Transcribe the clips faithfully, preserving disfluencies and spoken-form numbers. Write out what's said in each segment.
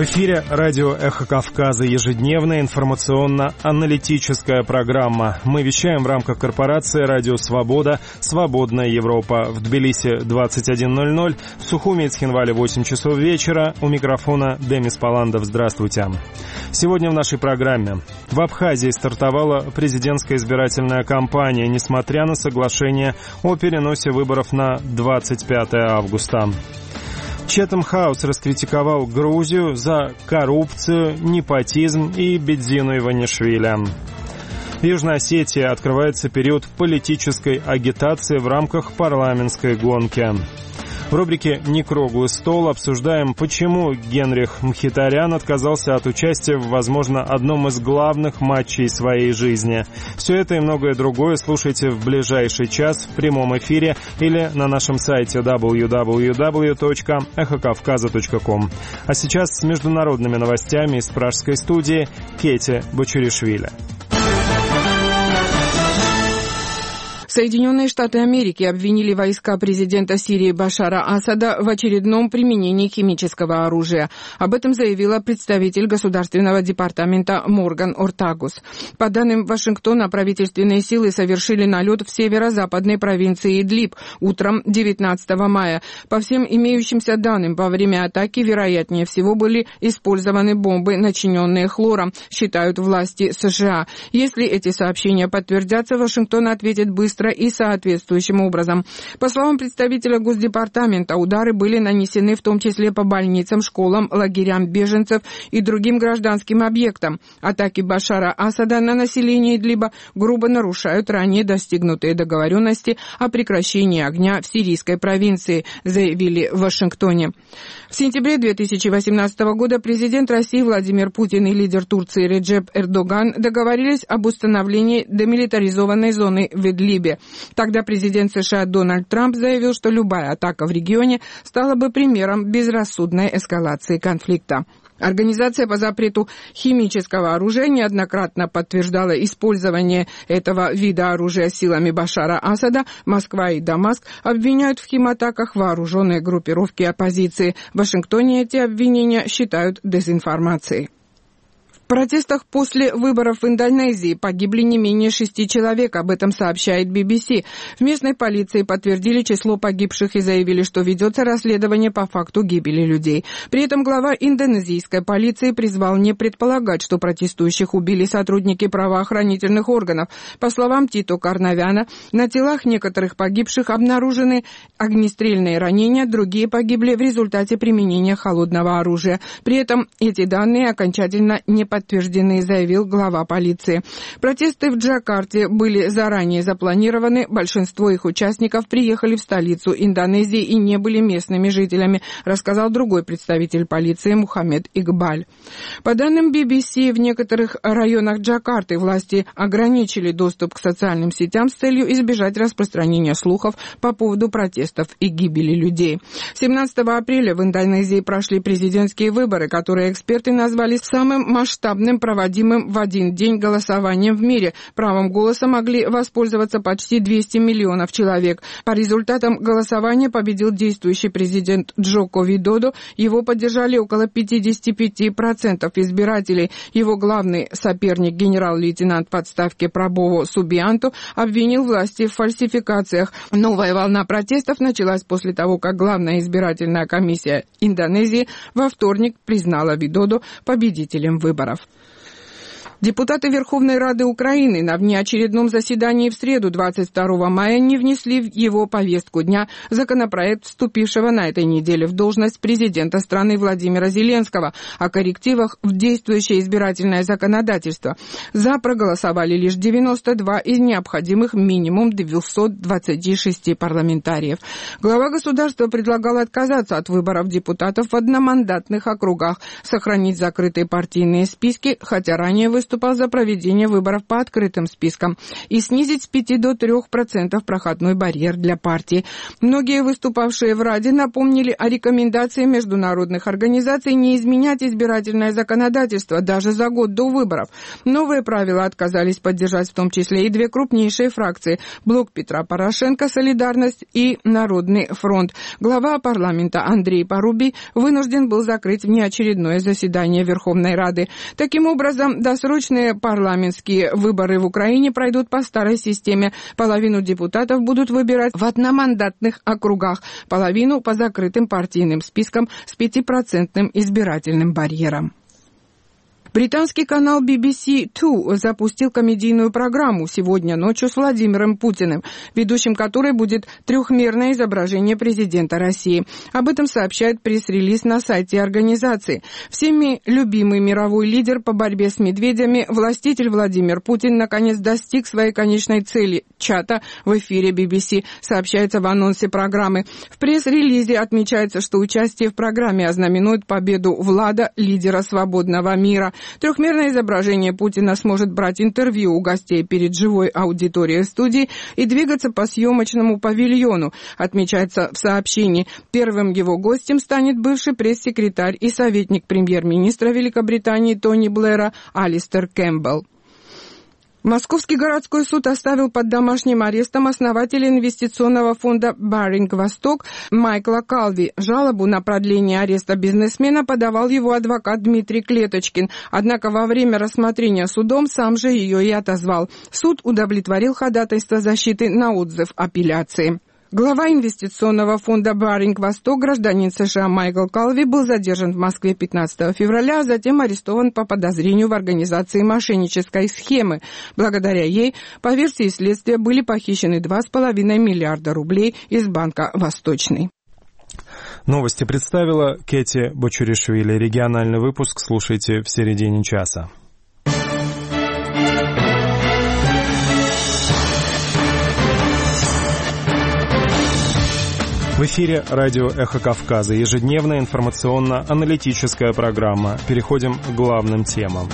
эфире радио «Эхо Кавказа», ежедневная информационно-аналитическая программа. Мы вещаем в рамках корпорации «Радио Свобода», «Свободная Европа». В Тбилиси двадцать один ноль ноль, в Сухуми и Цхинвале восемь часов вечера. У микрофона Демис Паландов. Здравствуйте. Сегодня в нашей программе. В Абхазии стартовала президентская избирательная кампания, несмотря на соглашение о переносе выборов на двадцать пятое августа. Чэтем Хаус раскритиковал Грузию за коррупцию, непотизм и Бедзину Иванишвили. В Южной Осетии открывается период политической агитации в рамках парламентской гонки. В рубрике «Не круглый стол» обсуждаем, почему Генрих Мхитарян отказался от участия в, возможно, одном из главных матчей своей жизни. Все это и многое другое слушайте в ближайший час в прямом эфире или на нашем сайте дабл ю дабл ю дабл ю точка эхо кавказа точка ком. А сейчас с международными новостями из пражской студии Кети Бочуришвили. Соединенные Штаты Америки обвинили войска президента Сирии Башара Асада в очередном применении химического оружия. Об этом заявила представитель Государственного департамента Морган Ортагус. По данным Вашингтона, правительственные силы совершили налет в северо-западной провинции Идлиб утром девятнадцатого мая. По всем имеющимся данным, во время атаки, вероятнее всего, были использованы бомбы, начиненные хлором, считают власти США. Если эти сообщения подтвердятся, Вашингтон ответит быстро и соответствующим образом. По словам представителя Госдепартамента, удары были нанесены в том числе по больницам, школам, лагерям беженцев и другим гражданским объектам. Атаки Башара Асада на население Идлиба грубо нарушают ранее достигнутые договоренности о прекращении огня в сирийской провинции, заявили в Вашингтоне. В сентябре две тысячи восемнадцатого года президент России Владимир Путин и лидер Турции Реджеп Эрдоган договорились об установлении демилитаризованной зоны в Идлибе. Тогда президент США Дональд Трамп заявил, что любая атака в регионе стала бы примером безрассудной эскалации конфликта. Организация по запрету химического оружия неоднократно подтверждала использование этого вида оружия силами Башара Асада. Москва и Дамаск обвиняют в химатаках вооруженные группировки оппозиции. В Вашингтоне эти обвинения считают дезинформацией. В протестах после выборов в Индонезии погибли не менее шести человек, об этом сообщает би би си. В местной полиции подтвердили число погибших и заявили, что ведется расследование по факту гибели людей. При этом глава индонезийской полиции призвал не предполагать, что протестующих убили сотрудники правоохранительных органов. По словам Тито Карнавяна, на телах некоторых погибших обнаружены огнестрельные ранения, другие погибли в результате применения холодного оружия. При этом эти данные окончательно не подтверждены. подтверждены, заявил глава полиции. Протесты в Джакарте были заранее запланированы. Большинство их участников приехали в столицу Индонезии и не были местными жителями, рассказал другой представитель полиции Мухаммед Игбаль. По данным би би си, в некоторых районах Джакарты власти ограничили доступ к социальным сетям с целью избежать распространения слухов по поводу протестов и гибели людей. семнадцатого апреля в Индонезии прошли президентские выборы, которые эксперты назвали самым масштабным проводимым в один день голосованием в мире. Правом голоса могли воспользоваться почти двести миллионов человек. По результатам голосования победил действующий президент Джоко Видодо. Его поддержали около пятьдесят пять процентов избирателей. Его главный соперник, генерал-лейтенант в отставке Прабово Субианту, обвинил власти в фальсификациях. Новая волна протестов началась после того, как главная избирательная комиссия Индонезии во вторник признала Видодо победителем выборов. Депутаты Верховной Рады Украины на внеочередном заседании в среду двадцать второго мая не внесли в его повестку дня законопроект вступившего на этой неделе в должность президента страны Владимира Зеленского о коррективах в действующее избирательное законодательство. За проголосовали лишь девяносто два из необходимых минимум двухсот двадцати шести парламентариев. Глава государства предлагал отказаться от выборов депутатов в одномандатных округах, сохранить закрытые партийные списки, хотя ранее выступал выступал за проведение выборов по открытым спискам и снизить с пяти до трёх процентов проходной барьер для партии. Многие выступавшие в Раде напомнили о рекомендации международных организаций не изменять избирательное законодательство даже за год до выборов. Новые правила отказались поддержать в том числе и две крупнейшие фракции – Блок Петра Порошенко, Солидарность и Народный фронт. Глава парламента Андрей Порубий вынужден был закрыть внеочередное заседание Верховной Рады. Таким образом, досрочные парламентские выборы в Украине пройдут по старой системе. Половину депутатов будут выбирать в одномандатных округах, половину по закрытым партийным спискам с пятипроцентным избирательным барьером. Британский канал би би си два запустил комедийную программу сегодня ночью с Владимиром Путиным, ведущим которой будет трехмерное изображение президента России. Об этом сообщает пресс-релиз на сайте организации. Всеми любимый мировой лидер по борьбе с медведями, властитель Владимир Путин, наконец достиг своей конечной цели – чата в эфире би би си, сообщается в анонсе программы. В пресс-релизе отмечается, что участие в программе ознаменует победу Влада, лидера свободного мира. Трехмерное изображение Путина сможет брать интервью у гостей перед живой аудиторией студии и двигаться по съемочному павильону, отмечается в сообщении. Первым его гостем станет бывший пресс-секретарь и советник премьер-министра Великобритании Тони Блэра Алистер Кэмпбелл. Московский городской суд оставил под домашним арестом основателя инвестиционного фонда «Баринг Восток» Майкла Калви. Жалобу на продление ареста бизнесмена подавал его адвокат Дмитрий Клеточкин. Однако во время рассмотрения судом сам же ее и отозвал. Суд удовлетворил ходатайство защиты на отзыв апелляции. Глава инвестиционного фонда «Баринг Восток», гражданин США Майкл Калви, был задержан в Москве пятнадцатого февраля, а затем арестован по подозрению в организации мошеннической схемы. Благодаря ей, по версии следствия, были похищены два с половиной миллиарда рублей из банка «Восточный». Новости представила Кэти Бочуришвили. Региональный выпуск слушайте в середине часа. В эфире радио «Эхо Кавказа». Ежедневная информационно-аналитическая программа. Переходим к главным темам.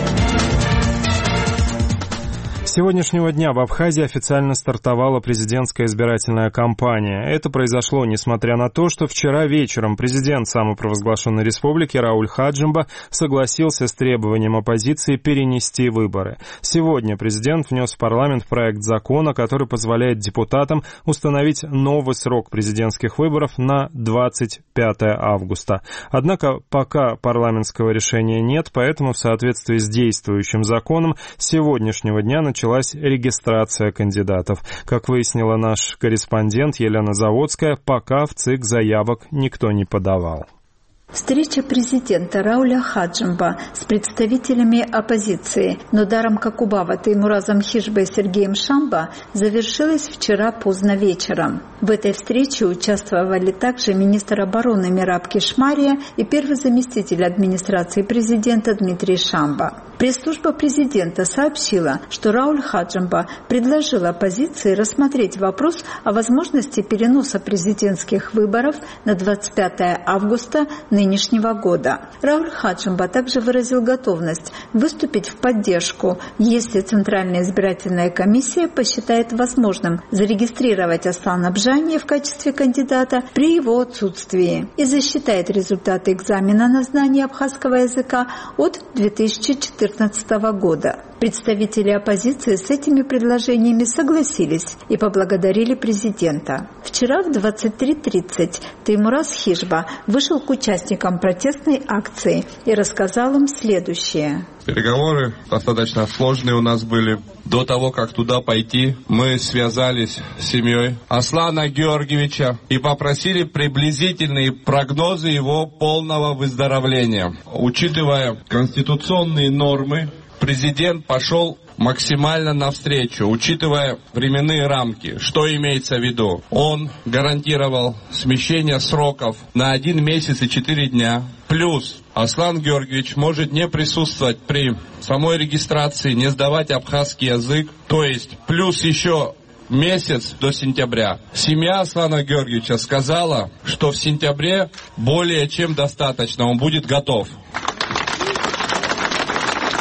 С сегодняшнего дня в Абхазии официально стартовала президентская избирательная кампания. Это произошло несмотря на то, что вчера вечером президент самопровозглашенной республики Рауль Хаджимба согласился с требованием оппозиции перенести выборы. Сегодня президент внес в парламент проект закона, который позволяет депутатам установить новый срок президентских выборов на двадцать пятое августа. Однако пока парламентского решения нет, поэтому в соответствии с действующим законом с сегодняшнего дня начинается началась регистрация кандидатов. Как выяснила наш корреспондент Елена Заводская, пока в ЦИК заявок никто не подавал. Встреча президента Рауля Хаджимба с представителями оппозиции Нодаром Какубава, Теймуразом Хижбой и Сергеем Шамба завершилась вчера поздно вечером. В этой встрече участвовали также министр обороны Мираб Кишмария и первый заместитель администрации президента Дмитрий Шамба. Пресс-служба президента сообщила, что Рауль Хаджимба предложил оппозиции рассмотреть вопрос о возможности переноса президентских выборов на двадцать пятое августа нынешнего года. Рауль Хаджимба также выразил готовность выступить в поддержку, если Центральная избирательная комиссия посчитает возможным зарегистрировать Аслана Бжани в качестве кандидата при его отсутствии и засчитает результаты экзамена на знание абхазского языка от две тысячи четырнадцатого года. Представители оппозиции с этими предложениями согласились и поблагодарили президента. Вчера в двадцать три тридцать Теймураз Хижба вышел к участникам протестной акции и рассказал им следующее. Переговоры достаточно сложные у нас были. До того, как туда пойти, мы связались с семьей Аслана Георгиевича и попросили приблизительные прогнозы его полного выздоровления. Учитывая конституционные нормы, президент пошел максимально навстречу, учитывая временные рамки. Что имеется в виду? Он гарантировал смещение сроков на один месяц и четыре дня. Плюс Аслан Георгиевич может не присутствовать при самой регистрации, не сдавать абхазский язык. То есть плюс еще месяц до сентября. Семья Аслана Георгиевича сказала, что в сентябре более чем достаточно, он будет готов.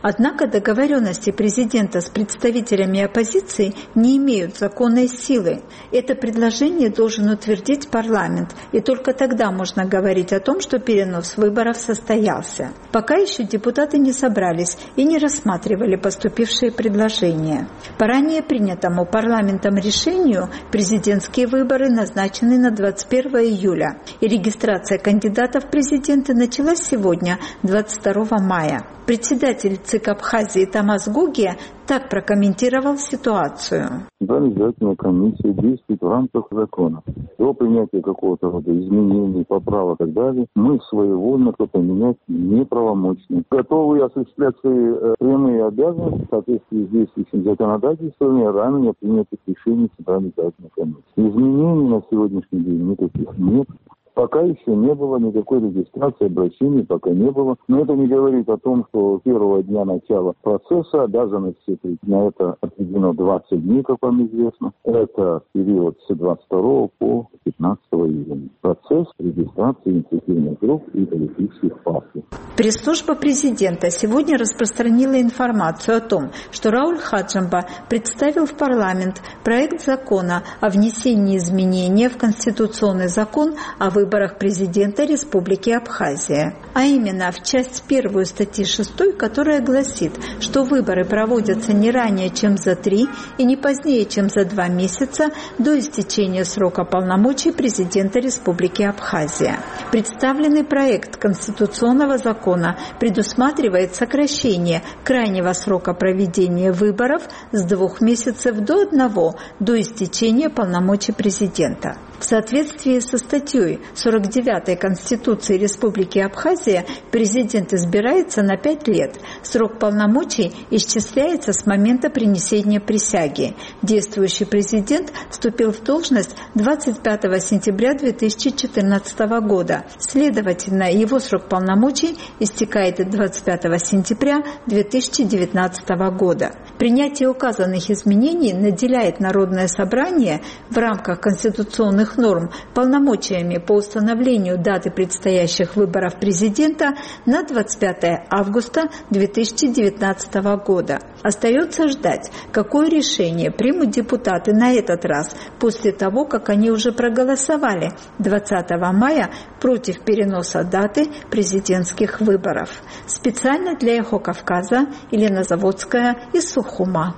Однако договоренности президента с представителями оппозиции не имеют законной силы. Это предложение должен утвердить парламент, и только тогда можно говорить о том, что перенос выборов состоялся. Пока еще депутаты не собрались и не рассматривали поступившие предложения. По ранее принятому парламентом решению президентские выборы назначены на двадцать первое июля, и регистрация кандидатов в президенты началась сегодня, двадцать второго мая. Председатель ЦИК Абхазии Тамас Гугия так прокомментировал ситуацию. Избирательная комиссия действует в рамках закона. До принятия какого-то рода изменений, поправок и так далее, мы своевольно что-то менять неправомочны. Готовы осуществлять свои прямые обязанности в соответствии с действующим законодательством и ранее принятых решений Центральной избирательной комиссии. Изменений на сегодняшний день никаких нет. Пока еще не было никакой регистрации, обращений пока не было. Но это не говорит о том, что с первого дня начала процесса обязанности на это отведено двадцать дней, как вам известно. Это период с двадцать второго по пятнадцатого июня. Процесс регистрации инициативных групп и политических партий. Пресс-служба президента сегодня распространила информацию о том, что Рауль Хаджимба представил в парламент проект закона о внесении изменения в Конституционный закон о выборах президента Республики Абхазия. А именно в часть первую статьи шестой, которая гласит, что выборы проводятся не ранее, чем за три и не позднее, чем за два месяца до истечения срока полномочий президента Республики Абхазия. Представленный проект Конституционного закона предусматривает сокращение крайнего срока проведения выборов с двух месяцев до одного до истечения полномочий президента. В соответствии со статьей сорок девятой Конституции Республики Абхазия президент избирается на пять лет. Срок полномочий исчисляется с момента принесения присяги. Действующий президент вступил в должность двадцать пятого сентября две тысячи четырнадцатого года. Следовательно, его срок полномочий истекает двадцать пятого сентября две тысячи девятнадцатого года. Принятие указанных изменений наделяет Народное собрание в рамках конституционных норм полномочиями по установлению даты предстоящих выборов президента на двадцать пятое августа две тысячи девятнадцатого года. Остается ждать, какое решение примут депутаты на этот раз, после того, как они уже проголосовали двадцатого мая против переноса даты президентских выборов. Специально для Эхо Кавказа Елена Заводская из Сухума.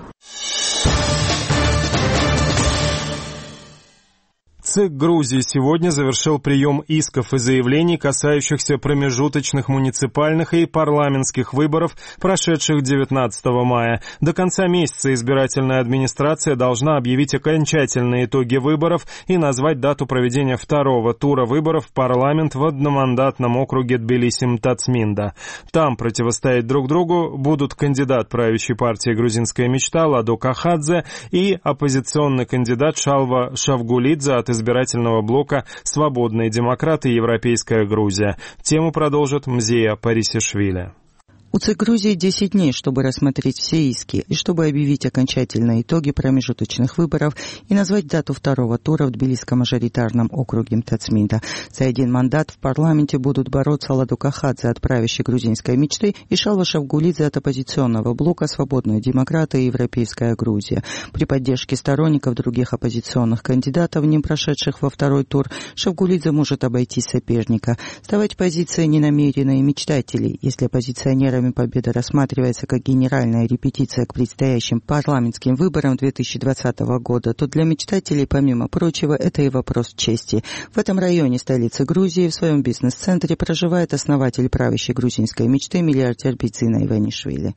ЦИК Грузии сегодня завершил прием исков и заявлений, касающихся промежуточных муниципальных и парламентских выборов, прошедших девятнадцатого мая. До конца месяца избирательная администрация должна объявить окончательные итоги выборов и назвать дату проведения второго тура выборов в парламент в одномандатном округе Тбилиси-Мтацминда. Там противостоять друг другу будут кандидат правящей партии «Грузинская мечта» Ладо Кахадзе и оппозиционный кандидат Шалва Шавгулидзе от избирательного блока «Свободные демократы. Европейская Грузия». Тему продолжит Мзея Парисишвили. У ЦИК Грузии десять дней, чтобы рассмотреть все иски и чтобы объявить окончательные итоги промежуточных выборов и назвать дату второго тура в Тбилисском мажоритарном округе Мтацминда. За один мандат в парламенте будут бороться Ладо Кахадзе от правящей грузинской мечты и Шалва Шавгулидзе от оппозиционного блока «Свободные демократы» и «Европейская Грузия». При поддержке сторонников других оппозиционных кандидатов, не прошедших во второй тур, Шавгулидзе может обойти соперника. Сдавать позиции ненамеренные мечтатели, если оппозиционерами победа рассматривается как генеральная репетиция к предстоящим парламентским выборам две тысячи двадцатого года, то для мечтателей, помимо прочего, это и вопрос чести. В этом районе столицы Грузии в своем бизнес-центре проживает основатель правящей грузинской мечты миллиардер Бидзина Иванишвили.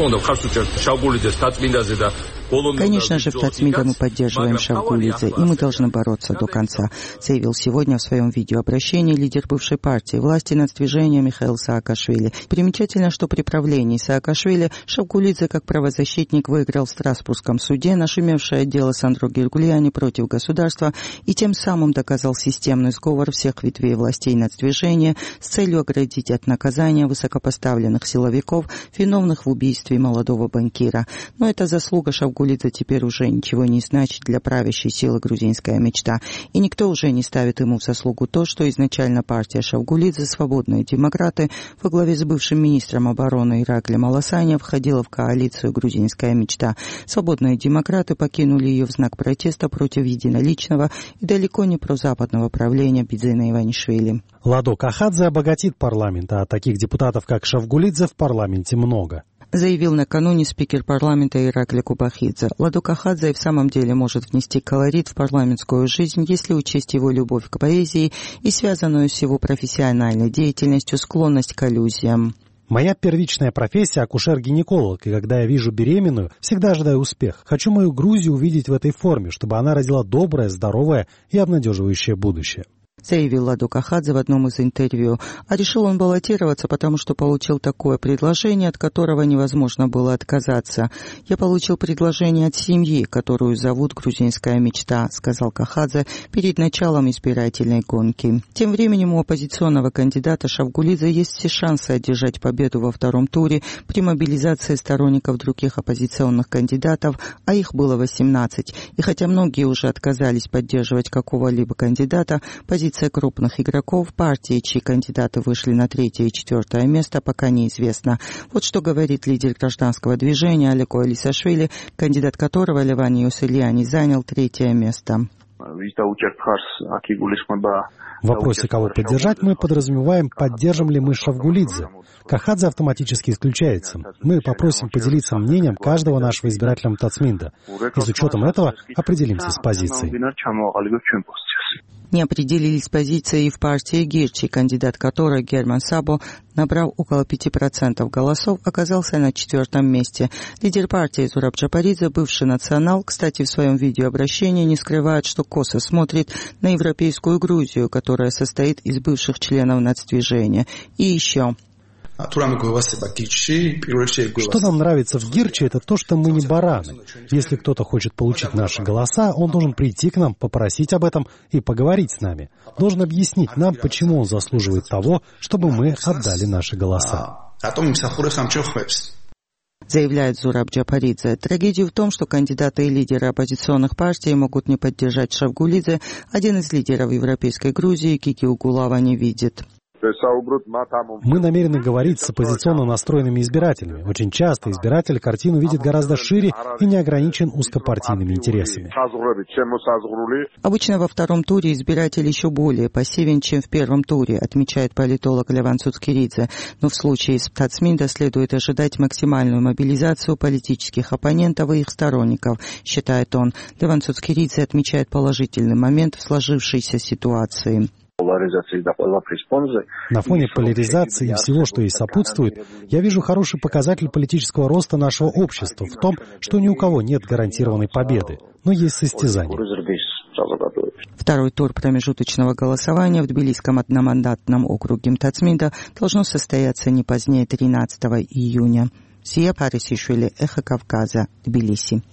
Конечно же, в Тацминда мы поддерживаем Шавгулидзе, и мы должны бороться до конца, заявил сегодня в своем видеообращении лидер бывшей партии власти нацдвижения Михаил Саакашвили. Примечательно, что при правлении Саакашвили Шавгулидзе как правозащитник выиграл в Страсбургском суде нашумевшее дело Сандро Гиргулиани против государства и тем самым доказал системный сговор всех ветвей властей нацдвижения с целью оградить от наказания высокопоставленных силовиков, виновных в убийстве молодого банкира. Но эта заслуга Шавгулидзе теперь уже ничего не значит для правящей силы «Грузинская мечта», и никто уже не ставит ему в заслугу то, что изначально партия Шавгулидзе «Свободные демократы» во главе с бывшим министром обороны обороны Ираклием Аласаня входила в коалицию «Грузинская мечта». Свободные демократы покинули ее в знак протеста против единоличного и далеко не прозападного правления Бидзина Иванишвили. Ладо Кахадзе обогатит парламент, а таких депутатов, как Шавгулидзе, в парламенте много. Заявил накануне спикер парламента Иракли Кубахидзе. Ладо Кахадзе и в самом деле может внести колорит в парламентскую жизнь, если учесть его любовь к поэзии и связанную с его профессиональной деятельностью склонность к аллюзиям. Моя первичная профессия – акушер-гинеколог, и когда я вижу беременную, всегда ожидаю успех. Хочу мою Грузию увидеть в этой форме, чтобы она родила доброе, здоровое и обнадеживающее будущее. Заявил Ладо Кахадзе в одном из интервью. А решил он баллотироваться, потому что получил такое предложение, от которого невозможно было отказаться. «Я получил предложение от семьи, которую зовут «Грузинская мечта», — сказал Кахадзе перед началом избирательной гонки. Тем временем у оппозиционного кандидата Шавгулидзе есть все шансы одержать победу во втором туре при мобилизации сторонников других оппозиционных кандидатов, а их было восемнадцать. И хотя многие уже отказались поддерживать какого-либо кандидата, позиция крупных игроков партии, чьи кандидаты вышли на третье и четвертое место, пока неизвестно. Вот что говорит лидер гражданского движения Алеко Элисашвили, кандидат которого Леваниус Ильяни занял третье место. В вопросе, кого поддержать, мы подразумеваем, поддержим ли мы Шавгулидзе. Кахадзе автоматически исключается. Мы попросим поделиться мнением каждого нашего избирателя Тацминда. И с учетом этого определимся с позицией. Не определились позиции и в партии Гирчи, кандидат которой Герман Сабо, набрав около пяти процентов голосов, оказался на четвертом месте. Лидер партии Зураб Джапаридзе, бывший национал, кстати, в своем видеообращении не скрывает, что косо смотрит на европейскую Грузию, которая состоит из бывших членов нацдвижения. И еще... Что нам нравится в Гирче, это то, что мы не бараны. Если кто-то хочет получить наши голоса, он должен прийти к нам, попросить об этом и поговорить с нами. Должен объяснить нам, почему он заслуживает того, чтобы мы отдали наши голоса. Заявляет Зураб Джапаридзе. Трагедия в том, что кандидаты и лидеры оппозиционных партий могут не поддержать Шавгулидзе. Один из лидеров Европейской Грузии, Кики Угулава, не видит. Мы намерены говорить с оппозиционно настроенными избирателями. Очень часто избиратель картину видит гораздо шире и не ограничен узкопартийными интересами. Обычно во втором туре избиратель еще более пассивен, чем в первом туре, отмечает политолог Леван Цуцкиридзе. Но в случае с Тацминда следует ожидать максимальную мобилизацию политических оппонентов и их сторонников, считает он. Леван Цуцкиридзе отмечает положительный момент в сложившейся ситуации. На фоне поляризации и всего, что ей сопутствует, я вижу хороший показатель политического роста нашего общества в том, что ни у кого нет гарантированной победы, но есть состязание. Второй тур промежуточного голосования в Тбилисском одномандатном округе Тацминда должно состояться не позднее тринадцатого июня. Сия Парисишвили, Эхо Кавказа, Тбилиси.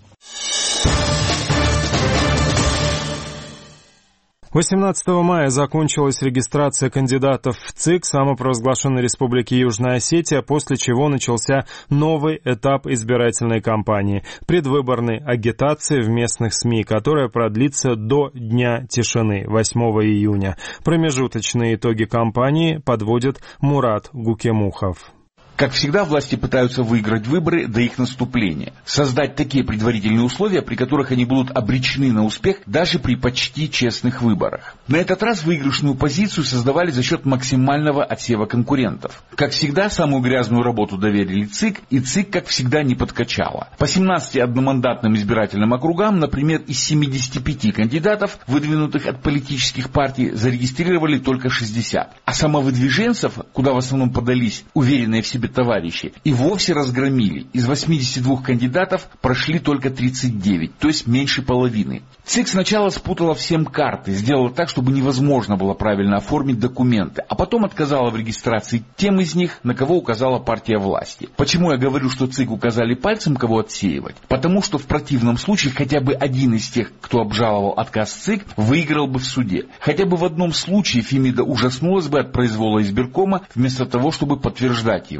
восемнадцатого мая закончилась регистрация кандидатов в ЦИК самопровозглашенной Республики Южная Осетия, после чего начался новый этап избирательной кампании – предвыборной агитации в местных СМИ, которая продлится до Дня тишины, восьмого июня. Промежуточные итоги кампании подводит Мурат Гукемухов. Как всегда, власти пытаются выиграть выборы до их наступления. Создать такие предварительные условия, при которых они будут обречены на успех даже при почти честных выборах. На этот раз выигрышную позицию создавали за счет максимального отсева конкурентов. Как всегда, самую грязную работу доверили ЦИК, и ЦИК, как всегда, не подкачала. По семнадцати одномандатным избирательным округам, например, из семидесяти пяти кандидатов, выдвинутых от политических партий, зарегистрировали только шестьдесят. А самовыдвиженцев, куда в основном подались уверенные в себе товарищи, и вовсе разгромили. Из восьмидесяти двух кандидатов прошли только тридцать девять, то есть меньше половины. ЦИК сначала спутала всем карты, сделала так, чтобы невозможно было правильно оформить документы, а потом отказала в регистрации тем из них, на кого указала партия власти. Почему я говорю, что ЦИК указали пальцем, кого отсеивать? Потому что в противном случае хотя бы один из тех, кто обжаловал отказ ЦИК, выиграл бы в суде. Хотя бы в одном случае Фемида ужаснулась бы от произвола избиркома, вместо того, чтобы подтверждать его.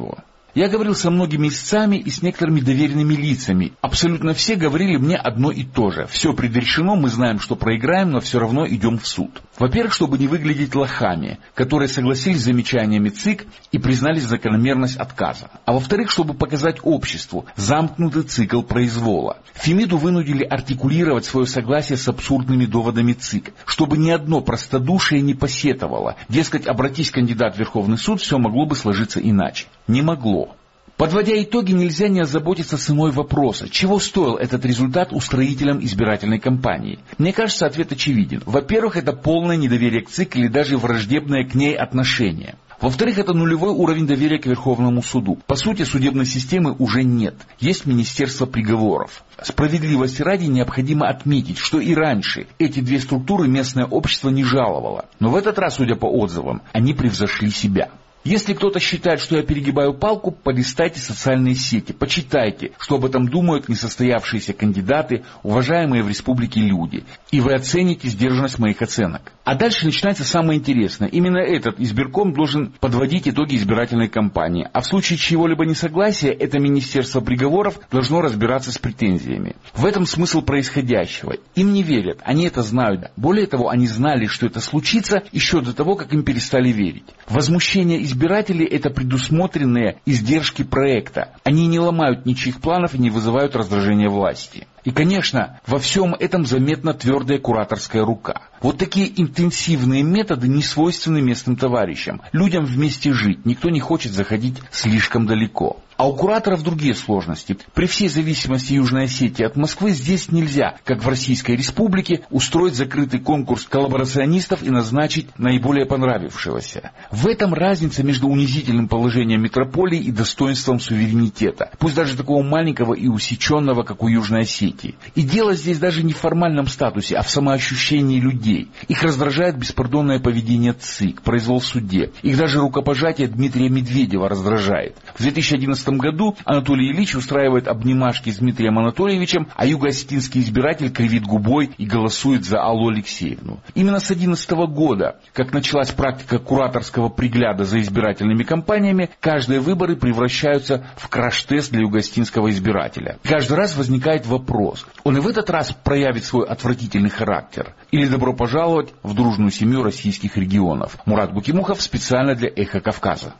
Я говорил со многими истцами и с некоторыми доверенными лицами. Абсолютно все говорили мне одно и то же. Все предрешено, мы знаем, что проиграем, но все равно идем в суд. Во-первых, чтобы не выглядеть лохами, которые согласились с замечаниями ЦИК и признали закономерность отказа. А во-вторых, чтобы показать обществу замкнутый цикл произвола. Фемиду вынудили артикулировать свое согласие с абсурдными доводами ЦИК, чтобы ни одно простодушие не посетовало. Дескать, обратись кандидат в Верховный суд, все могло бы сложиться иначе. Не могло. Подводя итоги, нельзя не озаботиться ценой вопроса, чего стоил этот результат устроителям избирательной кампании. Мне кажется, ответ очевиден. Во-первых, это полное недоверие к ЦИК или даже враждебное к ней отношение. Во-вторых, это нулевой уровень доверия к Верховному суду. По сути, судебной системы уже нет. Есть Министерство приговоров. Справедливости ради необходимо отметить, что и раньше эти две структуры местное общество не жаловало. Но в этот раз, судя по отзывам, они превзошли себя. Если кто-то считает, что я перегибаю палку, полистайте социальные сети, почитайте, что об этом думают несостоявшиеся кандидаты, уважаемые в республике люди. И вы оцените сдержанность моих оценок. А дальше начинается самое интересное. Именно этот избирком должен подводить итоги избирательной кампании. А в случае чьего-либо несогласия, это Министерство приговоров должно разбираться с претензиями. В этом смысл происходящего. Им не верят, они это знают. Более того, они знали, что это случится еще до того, как им перестали верить. Возмущение избирателей – это предусмотренные издержки проекта. Они не ломают ничьих планов и не вызывают раздражения власти. И, конечно, во всем этом заметна твердая кураторская рука. Вот такие интенсивные методы не свойственны местным товарищам. Людям вместе жить, никто не хочет заходить слишком далеко. А у кураторов другие сложности. При всей зависимости Южной Осетии от Москвы здесь нельзя, как в Российской Республике, устроить закрытый конкурс коллаборационистов и назначить наиболее понравившегося. В этом разница между унизительным положением метрополии и достоинством суверенитета, пусть даже такого маленького и усеченного, как у Южной Осетии. И дело здесь даже не в формальном статусе, а в самоощущении людей. Их раздражает беспардонное поведение ЦИК, произвол в суде. Их даже рукопожатие Дмитрия Медведева раздражает. В две тысячи одиннадцатом году Анатолий Ильич устраивает обнимашки с Дмитрием Анатольевичем, а юго-осетинский избиратель кривит губой и голосует за Аллу Алексеевну. Именно с две тысячи одиннадцатого года, как началась практика кураторского пригляда за избирательными кампаниями, каждые выборы превращаются в краш-тест для юго-осетинского избирателя. Каждый раз возникает вопрос, он и в этот раз проявит свой отвратительный характер? Или добро пожаловать в дружную семью российских регионов? Мурат Букимухов специально для «Эхо Кавказа».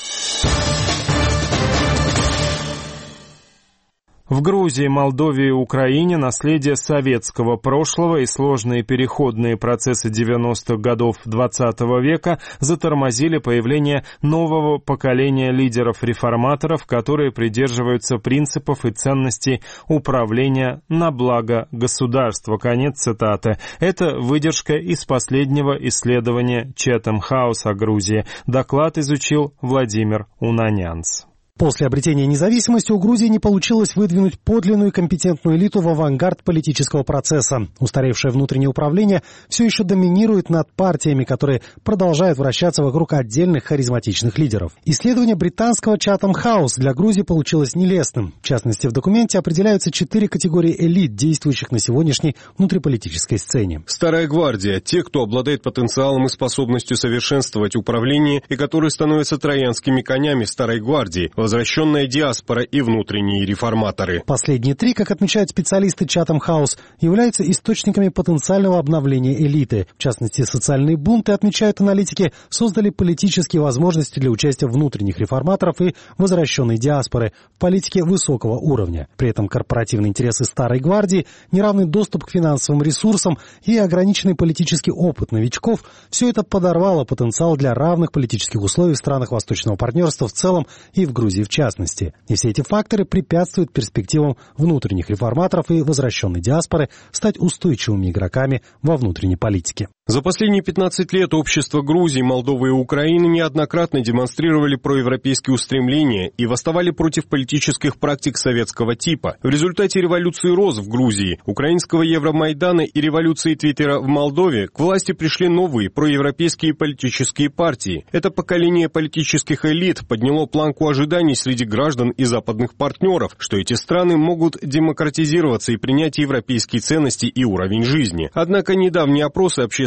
В Грузии, Молдове и Украине наследие советского прошлого и сложные переходные процессы девяностых годов двадцатого века затормозили появление нового поколения лидеров-реформаторов, которые придерживаются принципов и ценностей управления на благо государства. Конец цитаты. Это выдержка из последнего исследования Chatham House о Грузии. Доклад изучил Владимир Унанянц. После обретения независимости у Грузии не получилось выдвинуть подлинную и компетентную элиту в авангард политического процесса. Устаревшее внутреннее управление все еще доминирует над партиями, которые продолжают вращаться вокруг отдельных харизматичных лидеров. Исследование британского Chatham House для Грузии получилось нелестным. В частности, в документе определяются четыре категории элит, действующих на сегодняшней внутриполитической сцене. Старая гвардия – те, кто обладает потенциалом и способностью совершенствовать управление и которые становятся троянскими конями старой гвардии – возвращенная диаспора и внутренние реформаторы. Последние три, как отмечают специалисты Chatham House, являются источниками потенциального обновления элиты. В частности, социальные бунты, отмечают аналитики, создали политические возможности для участия внутренних реформаторов и возвращенной диаспоры в политике высокого уровня. При этом корпоративные интересы старой гвардии, неравный доступ к финансовым ресурсам и ограниченный политический опыт новичков – все это подорвало потенциал для равных политических условий в странах Восточного партнерства в целом и в Грузии в частности. И все эти факторы препятствуют перспективам внутренних реформаторов и возвращенной диаспоры стать устойчивыми игроками во внутренней политике. За последние пятнадцать лет общества Грузии, Молдовы и Украины неоднократно демонстрировали проевропейские устремления и восставали против политических практик советского типа. В результате революции роз в Грузии, украинского Евромайдана и революции Твиттера в Молдове к власти пришли новые проевропейские политические партии. Это поколение политических элит подняло планку ожиданий среди граждан и западных партнеров, что эти страны могут демократизироваться и принять европейские ценности и уровень жизни. Однако недавние опросы общественных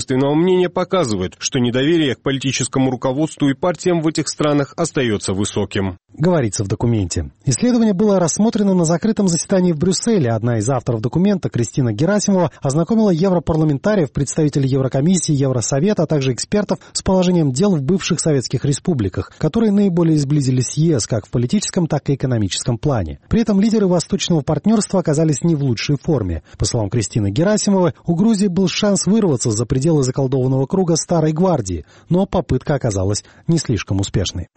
общественного мнения показывает, что недоверие к политическому руководству и партиям в этих странах остается высоким. Говорится в документе. Исследование было рассмотрено на закрытом заседании в Брюсселе. Одна из авторов документа, Кристина Герасимова, ознакомила европарламентариев, представителей Еврокомиссии, Евросовета, а также экспертов с положением дел в бывших советских республиках, которые наиболее сблизились с ЕС как в политическом, так и экономическом плане. При этом лидеры восточного партнерства оказались не в лучшей форме. По словам Кристины Герасимовой, у Грузии был шанс вырваться за пределы заколдованного круга Старой Гвардии, но попытка оказалась не слишком успешной.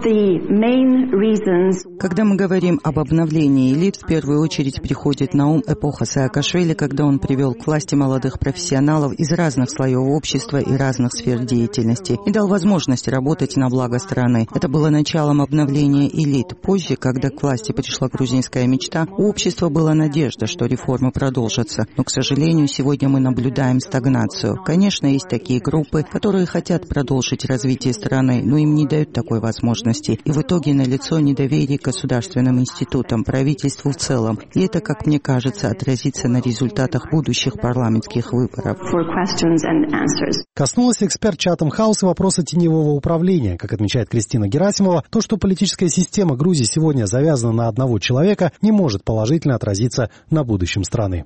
Когда мы говорим об обновлении элит, в первую очередь приходит на ум эпоха Саакашвили, когда он привел к власти молодых профессионалов из разных слоев общества и разных сфер деятельности и дал возможность работать на благо страны. Это было началом обновления элит. Позже, когда к власти пришла грузинская мечта, у общества была надежда, что реформы продолжатся. Но, к сожалению, сегодня мы наблюдаем стагнацию. Конечно, есть такие группы, которые хотят продолжить развитие страны, но им не дают такой возможности. И в итоге налицо недоверие к государственным институтам, правительству в целом. И это, как мне кажется, отразится на результатах будущих парламентских выборов. Коснулась эксперт Chatham House и вопроса теневого управления. Как отмечает Кристина Герасимова, то, что политическая система Грузии сегодня завязана на одного человека, не может положительно отразиться на будущем страны.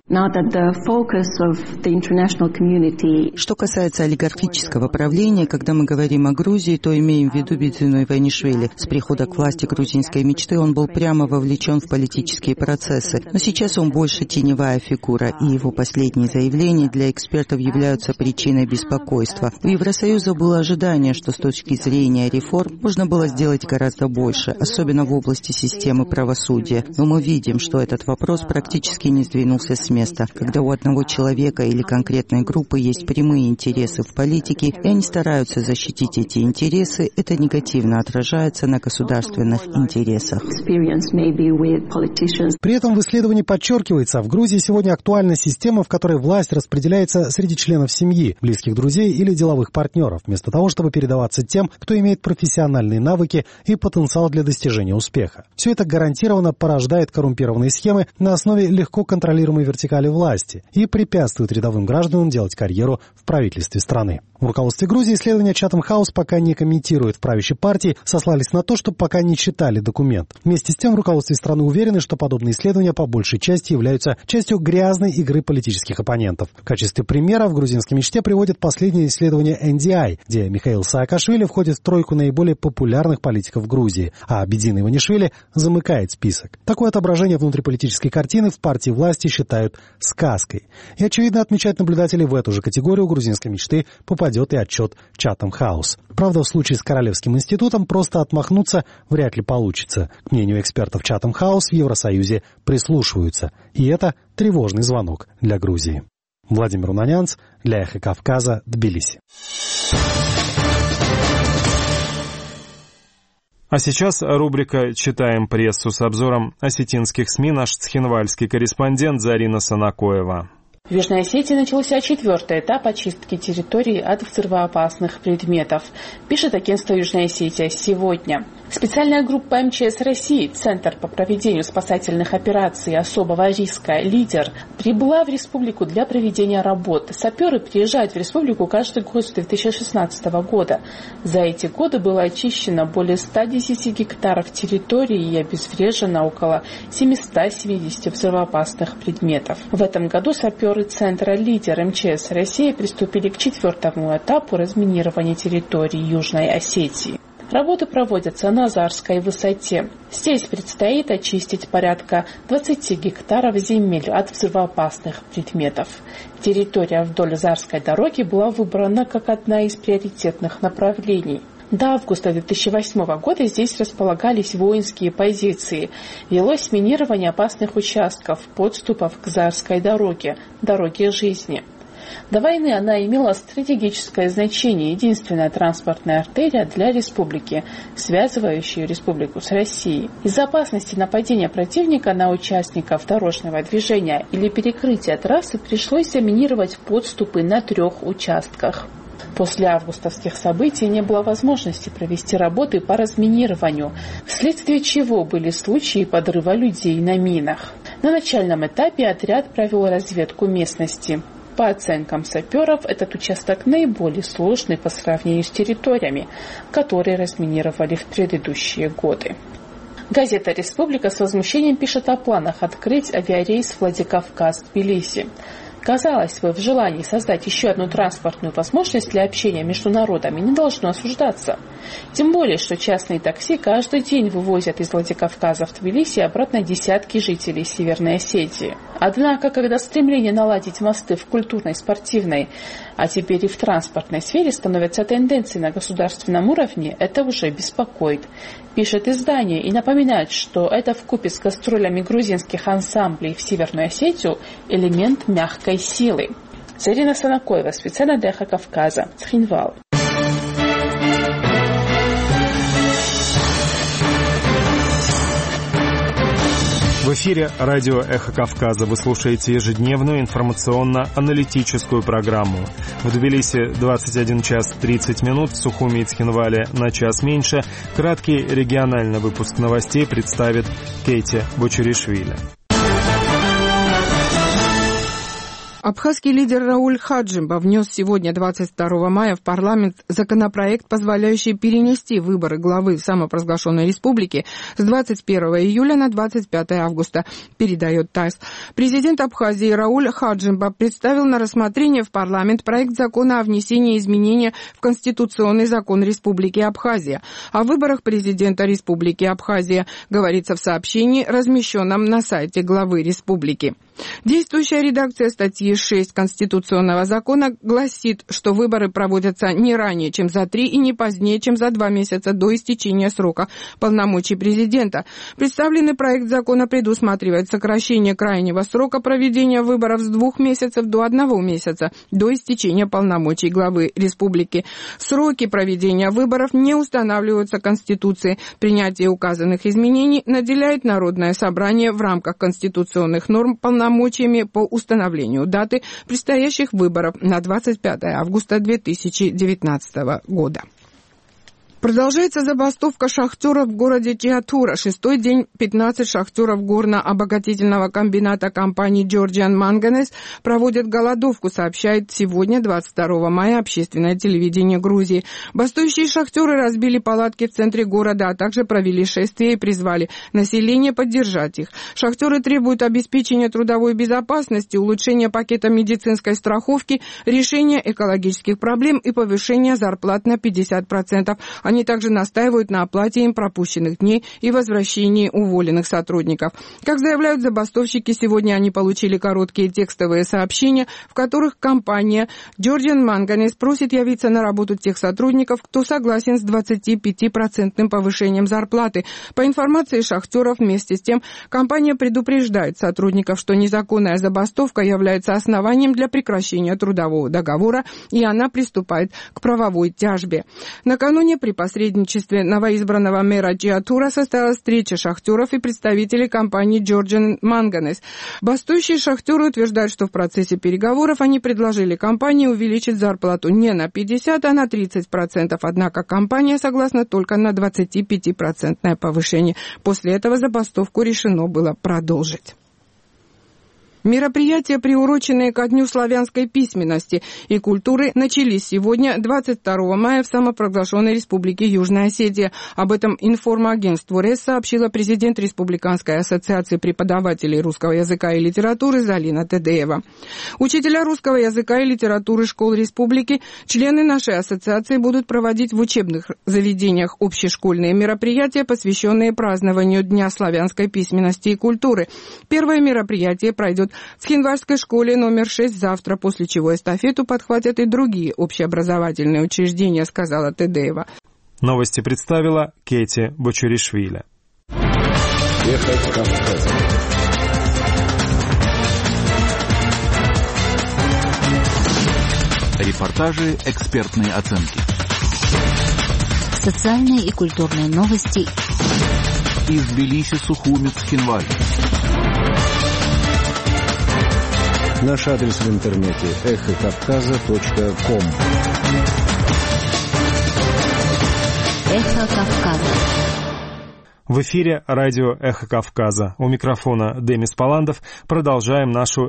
Что касается олигархического правления, когда мы говорим о Грузии, то имеем в виду Бедзину Иванишвили. С прихода к власти грузинской мечты он был прямо вовлечен в политические процессы. Но сейчас он больше теневая фигура, и его последние заявления для экспертов являются причиной беспокойства. У Евросоюза было ожидание, что с точки зрения реформ можно было сделать гораздо больше, особенно в области системы правосудия. Но мы видим, что этот вопрос практически не сдвинулся с места. Когда у одного человека или конкретной группы есть прямые интересы в политике, и они стараются защитить эти интересы, это негативно отражается на государственных интересах. При этом в исследовании подчеркивается, в Грузии сегодня актуальна система, в которой власть распределяется среди членов семьи, близких друзей или деловых партнеров, вместо того, чтобы передаваться тем, кто имеет профессиональные навыки и потенциал для достижения успеха. Все это гарантированно порождает коррумпированные схемы на основе легко контролируемой вертикали власти и препятствует рядовым гражданам делать карьеру в правительстве страны. В руководстве Грузии исследования Chatham House пока не комментирует. В правящей партии сослались на то, что пока не читали документ. Вместе с тем в руководстве страны уверены, что подобные исследования по большей части являются частью грязной игры политических оппонентов. В качестве примера в грузинской мечте приводят последнее исследование эн ди ай, где Михаил Саакашвили входит в тройку наиболее популярных политиков Грузии, а Бедзина Иванишвили замыкает список. Такое отображение внутриполитической картины в партии власти считают сказкой. И, очевидно, отмечать наблюдатели в эту же категорию грузинской мечты попадет и отчет Chatham House. Правда, в случае с Королевским институтом просто отмахнуться вряд ли получится. К мнению экспертов Chatham House в Евросоюзе прислушиваются. И это тревожный звонок для Грузии. Владимир Унанянц для Эхо Кавказа, Тбилиси. А сейчас рубрика «Читаем прессу» с обзором осетинских СМИ. Наш цхинвальский корреспондент Зарина Санакоева. В Южной Осетии начался четвертый этап очистки территории от взрывоопасных предметов, пишет агентство «Южная Осетия» сегодня. Специальная группа эм че эс России, Центр по проведению спасательных операций особого риска «Лидер», прибыла в республику для проведения работ. Саперы приезжают в республику каждый год с две тысячи шестнадцатого года. За эти годы было очищено более ста десяти гектаров территории и обезврежено около семисот семидесяти взрывоопасных предметов. В этом году саперы Центра «Лидер» эм че эс России приступили к четвертому этапу разминирования территории Южной Осетии. Работы проводятся на Зарской высоте. Здесь предстоит очистить порядка двадцати гектаров земель от взрывоопасных предметов. Территория вдоль Зарской дороги была выбрана как одна из приоритетных направлений. До августа две тысячи восьмого года здесь располагались воинские позиции. Велось минирование опасных участков, подступов к Зарской дороге, дороге жизни. До войны она имела стратегическое значение, единственная транспортная артерия для республики, связывающая республику с Россией. Из-за опасности нападения противника на участников дорожного движения или перекрытия трассы пришлось заминировать подступы на трех участках. После августовских событий не было возможности провести работы по разминированию, вследствие чего были случаи подрыва людей на минах. На начальном этапе отряд провел разведку местности. По оценкам саперов, этот участок наиболее сложный по сравнению с территориями, которые разминировали в предыдущие годы. Газета «Республика» с возмущением пишет о планах открыть авиарейс Владикавказ-Тбилиси. Казалось бы, в желании создать еще одну транспортную возможность для общения между народами не должно осуждаться. Тем более, что частные такси каждый день вывозят из Владикавказа в Тбилиси обратно десятки жителей Северной Осетии. Однако, когда стремление наладить мосты в культурной, спортивной, а теперь и в транспортной сфере становится тенденцией на государственном уровне, это уже беспокоит. Пишет издание и напоминает, что это вкупе с гастролями грузинских ансамблей в Северную Осетию элемент мягкой силы. Зарина Санакоева, специально для Эхо Кавказа, Цхинвал. В эфире радио «Эхо Кавказа». Вы слушаете ежедневную информационно-аналитическую программу. В Тбилиси двадцать один час тридцать минут, в Сухуми и Цхинвале на час меньше. Краткий региональный выпуск новостей представит Кейти Бочуришвили. Абхазский лидер Рауль Хаджимба внес сегодня, двадцать второго мая, в парламент законопроект, позволяющий перенести выборы главы самопровозглашенной республики с двадцать первого июля на двадцать пятого августа, передает ТАСС. Президент Абхазии Рауль Хаджимба представил на рассмотрение в парламент проект закона о внесении изменения в Конституционный закон Республики Абхазия. О выборах президента Республики Абхазия говорится в сообщении, размещенном на сайте главы республики. Действующая редакция статьи шесть Конституционного закона гласит, что выборы проводятся не ранее, чем за три и не позднее, чем за два месяца до истечения срока полномочий президента. Представленный проект закона предусматривает сокращение крайнего срока проведения выборов с двух месяцев до одного месяца до истечения полномочий главы республики. Сроки проведения выборов не устанавливаются Конституцией. Принятие указанных изменений наделяет Народное собрание в рамках конституционных норм полномочиями по установлению даты предстоящих выборов на двадцать пятого августа две тысячи девятнадцатого года. Продолжается забастовка шахтеров в городе Чиатура. Шестой день пятнадцать шахтеров горно-обогатительного комбината компании Georgian Manganese проводят голодовку, сообщает сегодня, двадцать второго мая, общественное телевидение Грузии. Бастующие шахтеры разбили палатки в центре города, а также провели шествие и призвали население поддержать их. Шахтеры требуют обеспечения трудовой безопасности, улучшения пакета медицинской страховки, решения экологических проблем и повышения зарплат на пятьдесят процентов. Они также настаивают на оплате им пропущенных дней и возвращении уволенных сотрудников. Как заявляют забастовщики, сегодня они получили короткие текстовые сообщения, в которых компания Georgian Manganese просит явиться на работу тех сотрудников, кто согласен с двадцатипятипроцентным повышением зарплаты. По информации шахтеров, вместе с тем, компания предупреждает сотрудников, что незаконная забастовка является основанием для прекращения трудового договора, и она приступает к правовой тяжбе. Накануне при посредничестве новоизбранного мэра Чиатура состоялась встреча шахтеров и представителей компании Georgian Manganese. Бастующие шахтеры утверждают, что в процессе переговоров они предложили компании увеличить зарплату не на пятьдесят, а на тридцать процентов, однако компания согласна только на двадцатипятипроцентное повышение. После этого забастовку решено было продолжить. Мероприятия, приуроченные ко Дню славянской письменности и культуры, начались сегодня, двадцать второго мая, в самопровозглашенной Республике Южная Осетия. Об этом информагентству РЭС сообщила президент Республиканской ассоциации преподавателей русского языка и литературы Залина Тедеева. Учителя русского языка и литературы школ республики, члены нашей ассоциации, будут проводить в учебных заведениях общешкольные мероприятия, посвященные празднованию Дня славянской письменности и культуры. Первое мероприятие пройдет в Цхинвальской школе номер шесть завтра, после чего эстафету подхватят и другие общеобразовательные учреждения, сказала Тедеева. Новости представила Кейти Бочуришвили. Эхо Кавказа. Репортажи, экспертные оценки. Социальные и культурные новости. Из Тбилиси, Сухуми, Цхинваль. Наш адрес в интернете эхо кавказа точка ком. Эхо Кавказа. В эфире радио «Эхо Кавказа». У микрофона Демис Паландов. Продолжаем нашу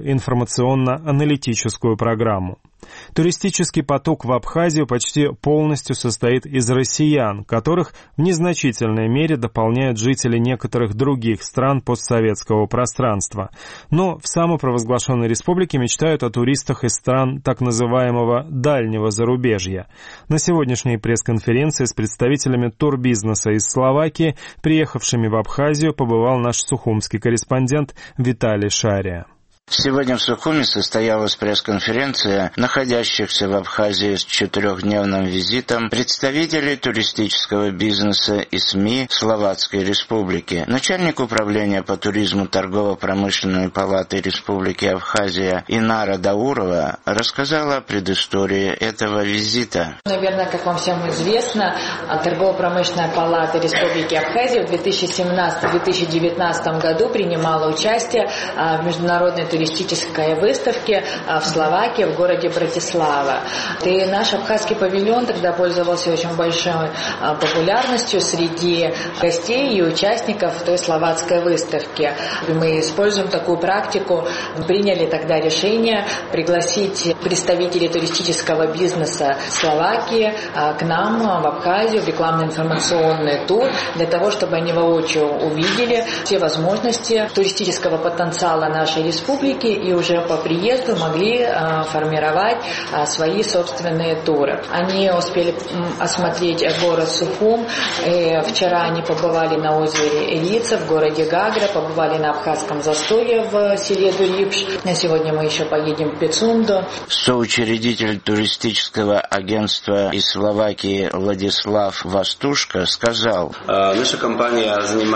информационно-аналитическую программу. Туристический поток в Абхазию почти полностью состоит из россиян, которых в незначительной мере дополняют жители некоторых других стран постсоветского пространства. Но в самопровозглашенной республике мечтают о туристах из стран так называемого «дальнего зарубежья». На сегодняшней пресс-конференции с представителями турбизнеса из Словакии, приехавшими в Абхазию, побывал наш сухумский корреспондент Виталий Шария. Сегодня в Сухуми состоялась пресс-конференция находящихся в Абхазии с четырехдневным визитом представителей туристического бизнеса и СМИ Словацкой Республики. Начальник управления по туризму Торгово-промышленной палаты Республики Абхазия Инара Даурова рассказала о предыстории этого визита. Наверное, как вам всем известно, Торгово-промышленная палата Республики Абхазия в две тысячи семнадцатом — две тысячи девятнадцатом году принимала участие в международной туристической туристической выставке в Словакии, в городе Братислава. И наш абхазский павильон тогда пользовался очень большой популярностью среди гостей и участников той словацкой выставки. Мы используем такую практику. Приняли тогда решение пригласить представителей туристического бизнеса Словакии к нам в Абхазию в рекламно-информационный тур для того, чтобы они воочию увидели все возможности туристического потенциала нашей республики и уже по приезду могли а, формировать а, свои собственные туры. Они успели м, осмотреть город Сухум. И вчера они побывали на озере Элица, в городе Гагра, побывали на абхазском застолье в селе Дулипш. На сегодня мы еще поедем в Пицунду. Соучредитель туристического агентства из Словакии Владислав Вастушка сказал: наша компания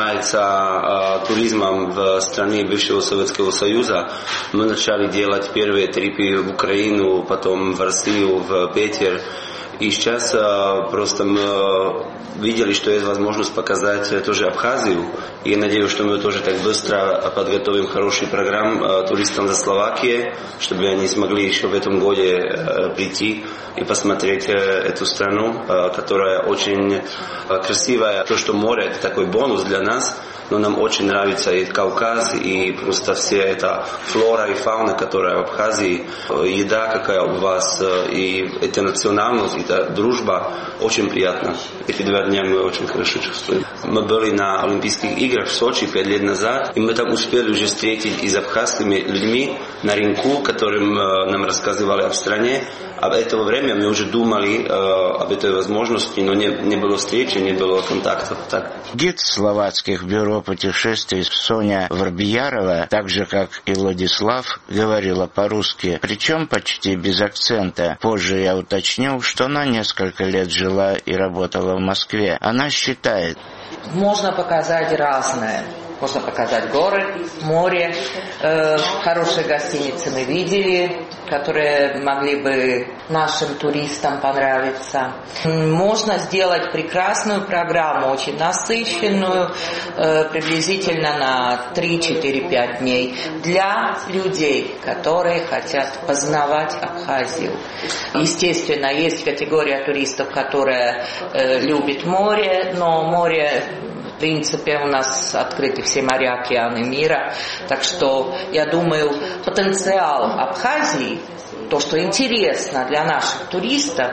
занимается туризмом в стране бывшего Советского Союза. Мы начали делать первые трипы в Украину, потом в Россию, в Питер. И сейчас э, просто мы видели, что есть возможность показать тоже Абхазию. И я надеюсь, что мы тоже так быстро подготовим хороший программ э, туристам за Словакии, чтобы они смогли еще в этом году э, прийти и посмотреть э, эту страну, э, которая очень э, красивая. То, что море, это такой бонус для нас. Но нам очень нравится и Кавказ, и просто вся эта флора и фауна, которая в Абхазии, еда какая у вас, и эта национальность, эта дружба, очень приятно. Эти два дня мы очень хорошо чувствуем. Мы были на Олимпийских играх в Сочи пять лет назад, и мы там успели уже встретить и с абхазскими людьми на рынку, которым нам рассказывали о стране. А в это время мы уже думали э, об этой возможности, но не, не было встречи, не было контактов. Так. Гид словацких бюро путешествий Соня Варбиярова, так же как и Владислав, говорила по-русски, причем почти без акцента. Позже я уточнил, что она несколько лет жила и работала в Москве. Она считает: можно показать разное. Можно показать горы, море, э, хорошие гостиницы мы видели, которые могли бы нашим туристам понравиться. Можно сделать прекрасную программу, очень насыщенную, э, приблизительно на три-четыре-пять дней для людей, которые хотят познавать Абхазию. Естественно, есть категория туристов, которая э, любит море, но море... В принципе, у нас открыты все моря, океаны мира. Так что, я думаю, потенциал Абхазии, то, что интересно для наших туристов,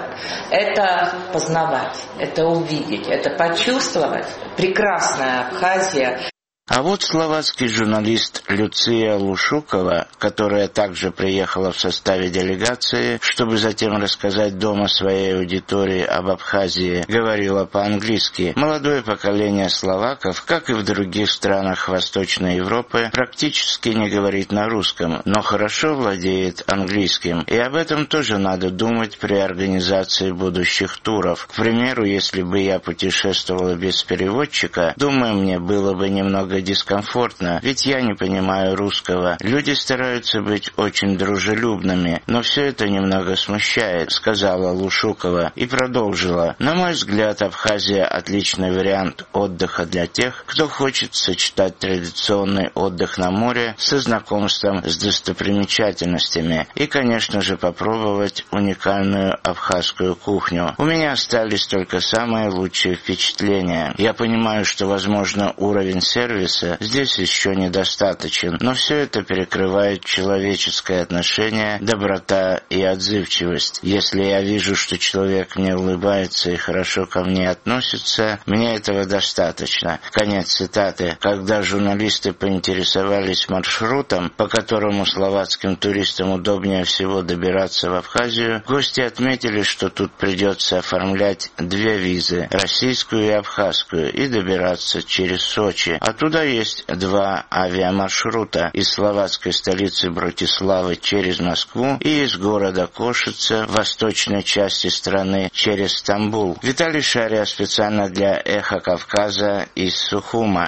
это познавать, это увидеть, это почувствовать. Прекрасная Абхазия. А вот словацкий журналист Люция Лушукова, которая также приехала в составе делегации, чтобы затем рассказать дома своей аудитории об Абхазии, говорила по-английски. Молодое поколение словаков, как и в других странах Восточной Европы, практически не говорит на русском, но хорошо владеет английским. И об этом тоже надо думать при организации будущих туров. К примеру, если бы я путешествовала без переводчика, думаю, мне было бы немного дискомфортно, ведь я не понимаю русского. Люди стараются быть очень дружелюбными, но все это немного смущает, сказала Лушукова и продолжила. На мой взгляд, Абхазия отличный вариант отдыха для тех, кто хочет сочетать традиционный отдых на море со знакомством с достопримечательностями и, конечно же, попробовать уникальную абхазскую кухню. У меня остались только самые лучшие впечатления. Я понимаю, что, возможно, уровень сервиса здесь еще недостаточен, но все это перекрывает человеческое отношение, доброта и отзывчивость. Если я вижу, что человек мне улыбается и хорошо ко мне относится, мне этого достаточно. Конец цитаты. Когда журналисты поинтересовались маршрутом, по которому словацким туристам удобнее всего добираться в Абхазию, гости отметили, что тут придется оформлять две визы, российскую и абхазскую, и добираться через Сочи. Оттуда есть два авиамаршрута из словацкой столицы Братиславы через Москву и из города Кошица в восточной части страны через Стамбул. Виталий Шария специально для «Эхо Кавказа» из Сухума.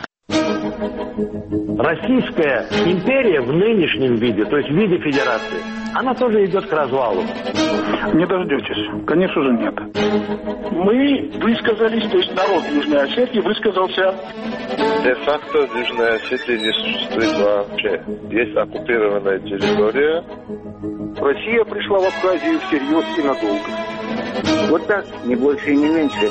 Российская империя в нынешнем виде, то есть в виде федерации, она тоже идет к развалу. Не дождетесь. Конечно же, нет. Мы высказались, то есть народ Южной Осетии высказался. Де-факто Южная Осетия не существует вообще. Есть оккупированная территория. Россия пришла в Абхазию всерьез и надолго. Вот так, не больше и не меньше.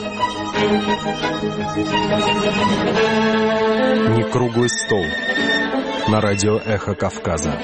Не круглый стол. На радио «Эхо Кавказа».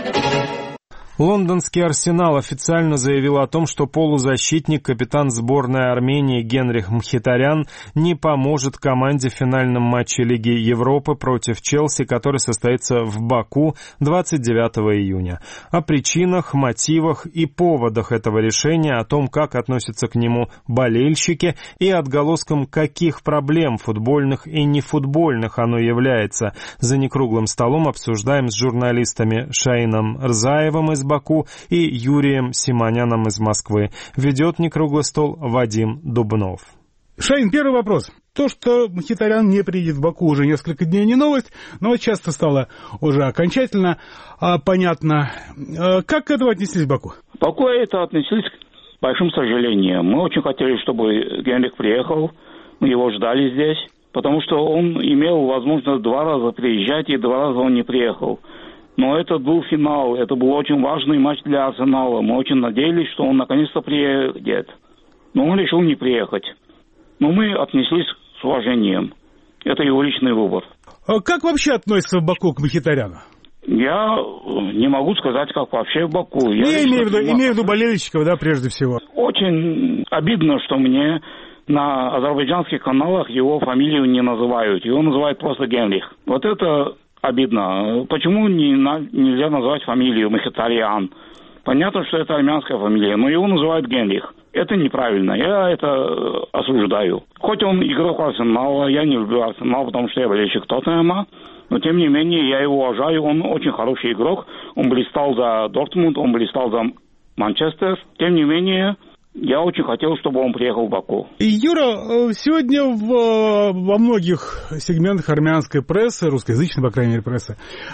Лондонский «Арсенал» официально заявил о том, что полузащитник, капитан сборной Армении Генрих Мхитарян не поможет команде в финальном матче Лиги Европы против Челси, который состоится в Баку двадцать девятого июня. О причинах, мотивах и поводах этого решения, о том, как относятся к нему болельщики и отголоском каких проблем футбольных и нефутбольных оно является, за некруглым столом обсуждаем с журналистами Шаином Рзаевым из Баку и Юрием Симоняном из Москвы. Ведет некруглый стол Вадим Дубнов. Шаин, первый вопрос. То, что Мхитарян не приедет в Баку, уже несколько дней не новость, но часто стало уже окончательно а, понятно. А, как к этому отнеслись в Баку? В Баку это отнеслись с большим сожалением. Мы очень хотели, чтобы Генрих приехал, мы его ждали здесь, потому что он имел возможность два раза приезжать, и два раза он не приехал. Но это был финал, это был очень важный матч для Арсенала. Мы очень надеялись, что он наконец-то приедет. Но он решил не приехать. Но мы отнеслись с уважением. Это его личный выбор. А как вообще относится в Баку к Мхитаряну? Я не могу сказать, как вообще в Баку. Я не имею в виду, имею в виду болельщиков, да, прежде всего. Очень обидно, что мне на азербайджанских каналах его фамилию не называют. Его называют просто Генрих. Вот это... обидно. Почему не, на, нельзя назвать фамилию Мхитарян? Понятно, что это армянская фамилия, но его называют Генрих. Это неправильно, я это осуждаю. Хоть он игрок Арсенала, я не люблю Арсенал, потому что я болельщик Тоттенхэма, но тем не менее я его уважаю, он очень хороший игрок. Он блистал за Дортмунд, он блистал за Манчестер. Тем не менее... я очень хотел, чтобы он приехал в Баку. Юра, сегодня в, во многих сегментах армянской прессы, русскоязычной, по крайней мере, прессы,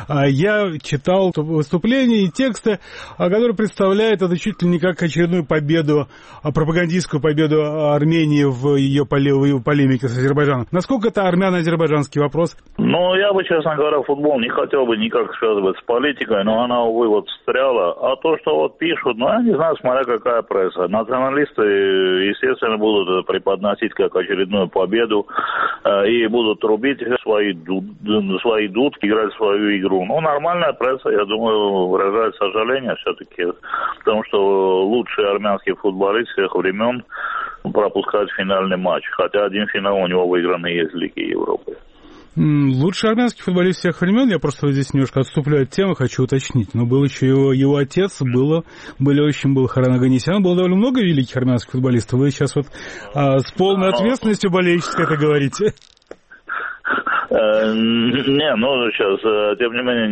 я читал выступления и тексты, которые представляют это чуть ли не как очередную победу, пропагандистскую победу Армении в ее полемике с Азербайджаном. Насколько это армяно-азербайджанский вопрос? Ну, я бы, честно говоря, футбол не хотел бы никак связывать с политикой, но она, увы, вот встряла. А то, что вот пишут, ну, я не знаю, смотря какая пресса. Националисты, естественно, будут это преподносить как очередную победу э, и будут трубить свои, дуд, свои дудки, играть свою игру. Ну, нормальная пресса, я думаю, выражает сожаление все-таки, потому что лучший армянский футболист всех времен пропускает финальный матч. Хотя один финал у него выигранный есть в Лиге Европы. Лучший армянский футболист всех времен, я просто здесь немножко отступляю от темы, хочу уточнить, но был еще его, его отец, было, были очень был Харан Оганесян, было довольно много великих армянских футболистов, вы сейчас вот а, с полной ответственностью болельщицкой это говорите. Не, ну сейчас, тем не менее,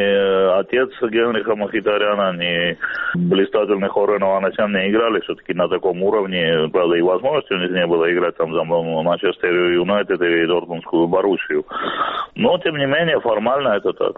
ни отец Генриха Мхитаряна, ни блистательный Хорен Ованесян не играли все-таки на таком уровне. Правда, и возможности у них не было играть там за Манчестер Юнайтед и Дортмундскую Боруссию. Но, тем не менее, формально это так.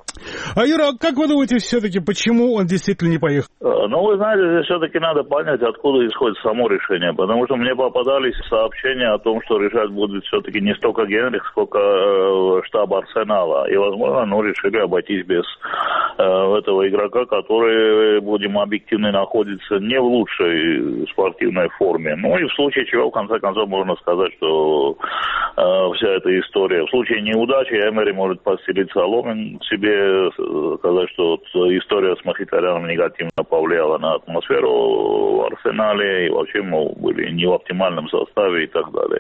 А, Юра, как вы думаете, все-таки, почему он действительно не поехал? Ну, вы знаете, здесь все-таки надо понять, откуда исходит само решение. Потому что мне попадались сообщения о том, что решать будет все-таки не столько Генрих, сколько э, штаб Арсенала. И, возможно, ну, решили обойтись без э, этого игрока, который, будем объективны, находится не в лучшей спортивной форме. Ну, и в случае чего, в конце концов, можно сказать, что э, вся эта история... В случае неудачи Эмери может постелить соломин себе, сказать, что вот история с Мхитаряном негативно повлияла на атмосферу в Арсенале, и вообще, мол, были не в оптимальном составе и так далее.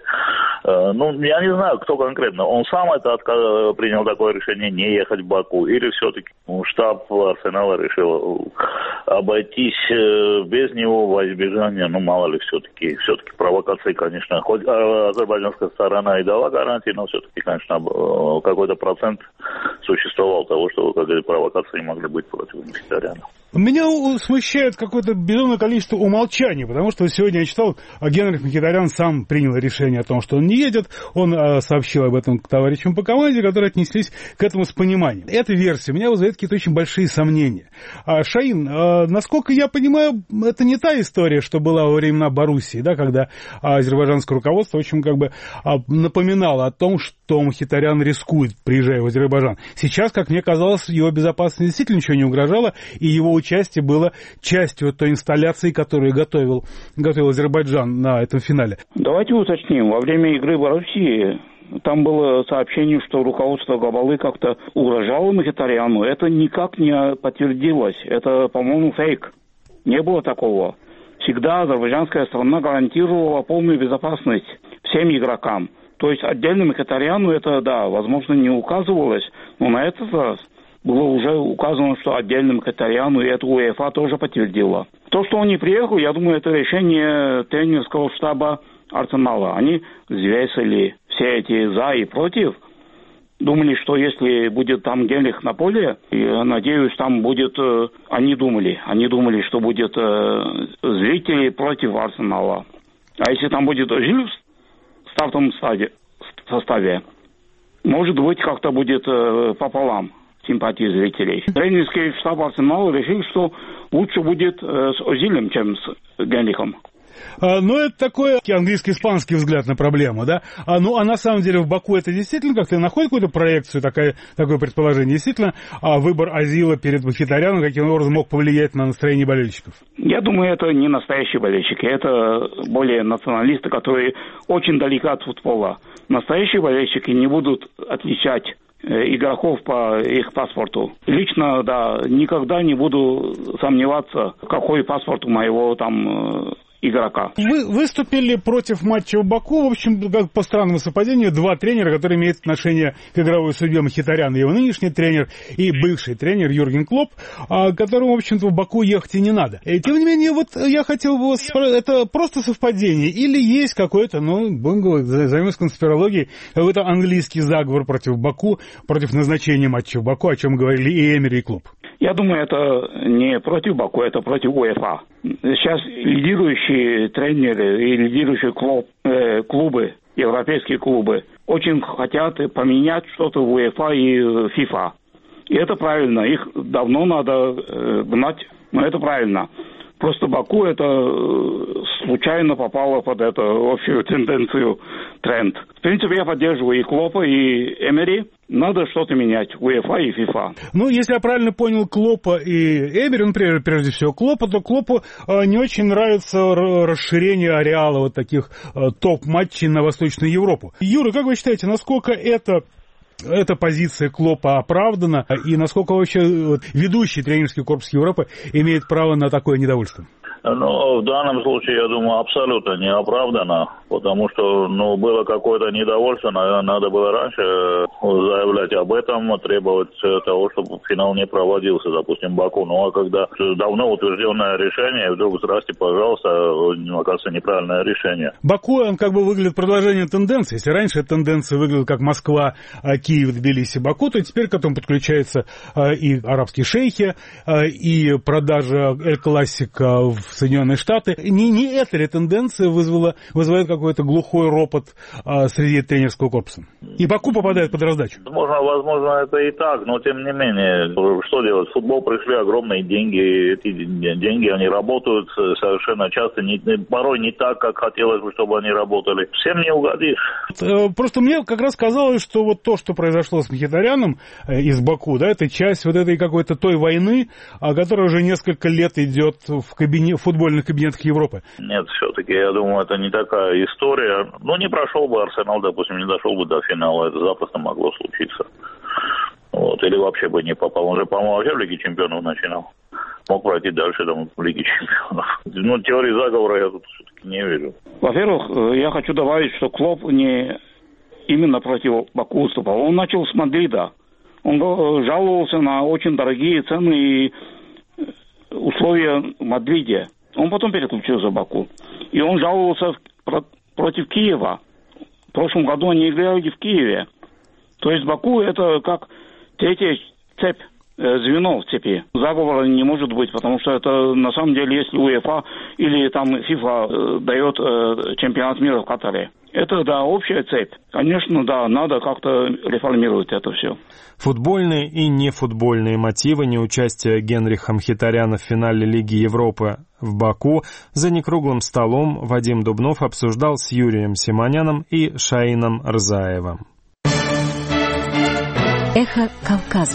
Ну, я не знаю, кто конкретно. Он сам это отказ... принял такое решение не ехать в Баку, или все-таки ну, штаб Арсенала решил обойтись без него во избежание, ну, мало ли, все-таки, все-таки провокации, конечно, хоть азербайджанская сторона и дала гарантии, но все-таки, конечно, какой-то процент существовал того, что какие-то провокации могли быть против Мхитаряна. Меня смущает какое-то безумное количество умолчаний, потому что сегодня я читал, Генрих Мхитарян сам принял решение о том, что он не едет, он э, сообщил об этом к товарищам по команде, которые отнеслись к этому с пониманием. Эта версия меня вызывает какие-то очень большие сомнения. А, Шаин, э, насколько я понимаю, это не та история, что была во времена Боруссии, да, когда азербайджанское руководство, в общем, как бы напоминало о том, что Мхитарян рискует, приезжая в Азербайджан. Сейчас, как мне казалось, его безопасности действительно ничего не угрожало, и его участие было частью той инсталляции, которую готовил, готовил Азербайджан на этом финале. Давайте уточним. Во время игры в России там было сообщение, что руководство Габалы как-то угрожало Мхитаряну. Это никак не подтвердилось. Это, по-моему, фейк. Не было такого. Всегда азербайджанская сторона гарантировала полную безопасность всем игрокам. То есть отдельно Мхитаряну это, да, возможно, не указывалось, но на этот раз было уже указано, что отдельным Мхитаряну, и это УЕФА тоже подтвердила. То, что он не приехал, я думаю, это решение тренерского штаба Арсенала. Они взвесили все эти «за» и «против». Думали, что если будет там Генрих на поле, я надеюсь, там будет... Они думали, они думали, что будет зрители против Арсенала. А если там будет Озиль в стартовом составе, может быть, как-то будет пополам симпатии зрителей. Тренерский штаб Арсенала решил, что лучше будет с Озилем, чем с Генрихом. А, ну, это такой английско-испанский взгляд на проблему, да? А, ну, а на самом деле в Баку это действительно как-то находит какую-то проекцию, такое, такое предположение? Действительно, а выбор Озила перед Мхитаряном каким образом мог повлиять на настроение болельщиков? Я думаю, это не настоящие болельщики, это более националисты, которые очень далеко от футбола. Настоящие болельщики не будут отличать игроков по их паспорту. Лично, да, никогда не буду сомневаться, какой паспорт у моего там игрока. Вы выступили против матча в Баку, в общем, как по странному совпадению, два тренера, которые имеют отношение к игровой судьбе Мхитаряна, его нынешний тренер и бывший тренер Юрген Клопп, которому, в общем-то, в Баку ехать и не надо. И, тем не менее, вот я хотел бы вас спросить, это просто совпадение или есть какой-то, ну, будем говорить, займемся конспирологией, какой-то английский заговор против Баку, против назначения матча в Баку, о чем говорили и Эмери, и Клопп? Я думаю, это не против Баку, это против УЕФА. Сейчас лидирующие тренеры и лидирующие клуб, э, клубы, европейские клубы, очень хотят поменять что-то в УЕФА и ФИФА. И это правильно, их давно надо э, гнать, но это правильно. Просто Баку это случайно попало под эту общую тенденцию, тренд. В принципе, я поддерживаю и Клоппа, и Эмери. Надо что-то менять, УЕФА и ФИФА. Ну, если я правильно понял Клоппа и Эмери, ну, прежде всего Клоппа, то Клоппу э, не очень нравится расширение ареала вот таких э, топ-матчей на Восточную Европу. Юра, как вы считаете, насколько это... эта позиция Клоппа оправдана, и насколько вообще ведущий тренерский корпус Европы имеет право на такое недовольство? Ну, в данном случае, я думаю, абсолютно неоправданно, потому что, ну, было какое-то недовольство, надо было раньше заявлять об этом, требовать того, чтобы финал не проводился, допустим, в Баку. Ну, а когда давно утвержденное решение, вдруг, здрасте, пожалуйста, оказывается, неправильное решение. Баку, он как бы выглядит продолжением тенденции. Если раньше тенденция выглядела как Москва, Киев, Тбилиси, Баку, то теперь к этому подключаются и арабские шейхи, и продажа эль-классика в Соединенные Штаты. Не, не эта ли тенденция вызвала, вызывает какой-то глухой ропот а, среди тренерского корпуса? И Баку попадает под раздачу? Возможно, возможно, это и так, но тем не менее, что делать? В футбол пришли огромные деньги, эти деньги, они работают совершенно часто, не, порой не так, как хотелось бы, чтобы они работали. Всем не угодишь. Просто мне как раз казалось, что вот то, что произошло с Мхитаряном из Баку, да, это часть вот этой какой-то той войны, которая уже несколько лет идет в, кабинет, в футбольных кабинетах Европы. Нет, все-таки, я думаю, это не такая история. Ну, не прошел бы Арсенал, допустим, не дошел бы до финала, это запросто могло случиться. Вот, или вообще бы не попал. Он же, по-моему, вообще в Лиге Чемпионов начинал. Мог пройти дальше там, в Лиге Чемпионов. Ну, теории заговора я тут все-таки не вижу. Во-первых, я хочу добавить, что Клоп не именно против Баку выступал. Он начал с Мадрида. Он жаловался на очень дорогие цены и условия в Мадриде. Он потом переключился в Баку. И он жаловался про- против Киева. В прошлом году они играли в Киеве. То есть Баку это как третья цепь, э, звено в цепи. Заговора не может быть, потому что это на самом деле, если УЕФА или там ФИФА э, дает э, чемпионат мира в Катаре. Это, да, общая цепь. Конечно, да, надо как-то реформировать это все. Футбольные и нефутбольные мотивы неучастия Генриха Мхитаряна в финале Лиги Европы в Баку за некруглым столом Вадим Дубнов обсуждал с Юрием Симоняном и Шаином Рзаевым. Эхо Кавказа.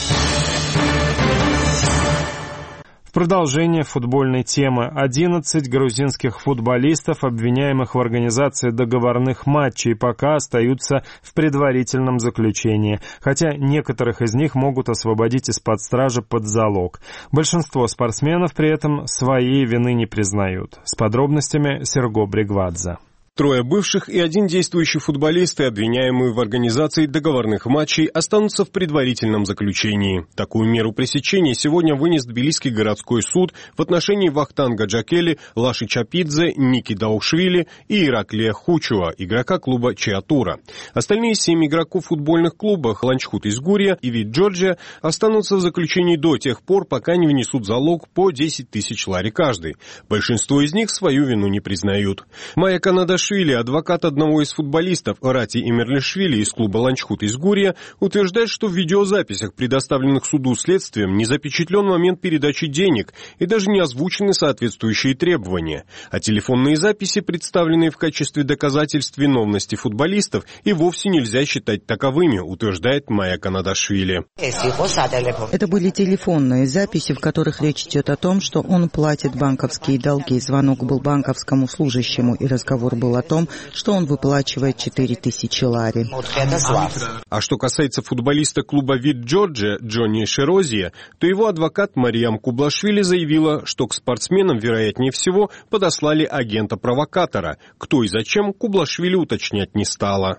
В продолжение футбольной темы одиннадцать грузинских футболистов, обвиняемых в организации договорных матчей, пока остаются в предварительном заключении, хотя некоторых из них могут освободить из-под стражи под залог. Большинство спортсменов при этом своей вины не признают. С подробностями Серго Бригвадзе. Трое бывших и один действующий футболисты, обвиняемые в организации договорных матчей, останутся в предварительном заключении. Такую меру пресечения сегодня вынес Тбилисский городской суд в отношении Вахтанга Джакели, Лаши Чапидзе, Ники Даушвили и Ираклия Хучуа, игрока клуба Чиатура. Остальные семь игроков футбольных клубов Ланчхут из Гурия и Вид Джорджия останутся в заключении до тех пор, пока не внесут залог по десять тысяч лари каждый. Большинство из них свою вину не признают. Майя Канада адвокат одного из футболистов Рати Имерлишвили из клуба Ланчхут из Гурия, утверждает, что в видеозаписях, предоставленных суду следствием, не запечатлен момент передачи денег и даже не озвучены соответствующие требования. А телефонные записи, представленные в качестве доказательств виновности футболистов, и вовсе нельзя считать таковыми, утверждает Майя Канадашвили. Это были телефонные записи, в которых речь идет о том, что он платит банковские долги. Звонок был банковскому служащему, и разговор был о том, что он выплачивает четыре тысячи лари. А что касается футболиста клуба Вид Джорджия Джонни Шерозия, то его адвокат Мариам Кублашвили заявила, что к спортсменам, вероятнее всего, подослали агента-провокатора. Кто и зачем, Кублашвили уточнять не стала.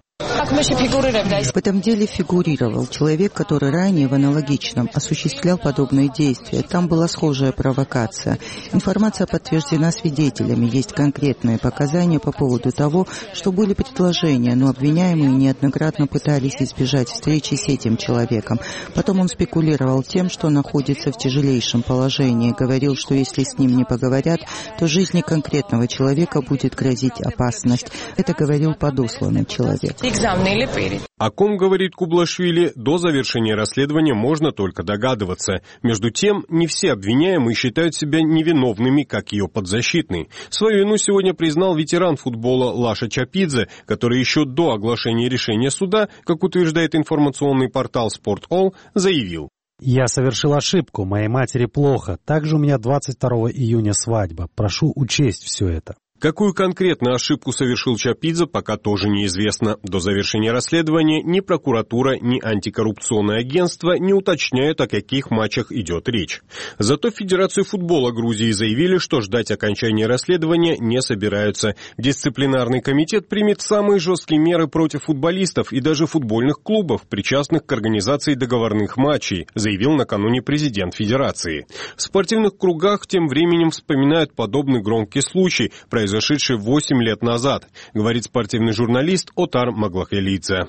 В этом деле фигурировал человек, который ранее в аналогичном осуществлял подобные действия. Там была схожая провокация. Информация подтверждена свидетелями. Есть конкретные показания по поводу того, что были предложения, но обвиняемые неоднократно пытались избежать встречи с этим человеком. Потом он спекулировал тем, что находится в тяжелейшем положении. Говорил, что если с ним не поговорят, то жизни конкретного человека будет грозить опасность. Это говорил подосланный человек. О ком говорит Кублашвили, до завершения расследования можно только догадываться. Между тем, не все обвиняемые считают себя невиновными, как ее подзащитный. Свою вину сегодня признал ветеран футбола Лаша Чапидзе, который еще до оглашения решения суда, как утверждает информационный портал «Спорт.Ол», заявил: «Я совершил ошибку, моей матери плохо. Также у меня двадцать второго июня свадьба. Прошу учесть все это». Какую конкретно ошибку совершил Чапидзе, пока тоже неизвестно. До завершения расследования ни прокуратура, ни антикоррупционное агентство не уточняют, о каких матчах идет речь. Зато в Федерации футбола Грузии заявили, что ждать окончания расследования не собираются. Дисциплинарный комитет примет самые жесткие меры против футболистов и даже футбольных клубов, причастных к организации договорных матчей, заявил накануне президент Федерации. В спортивных кругах тем временем вспоминают подобный громкий случай, произошедший восемь лет назад, говорит спортивный журналист Отар Маглахелидзе.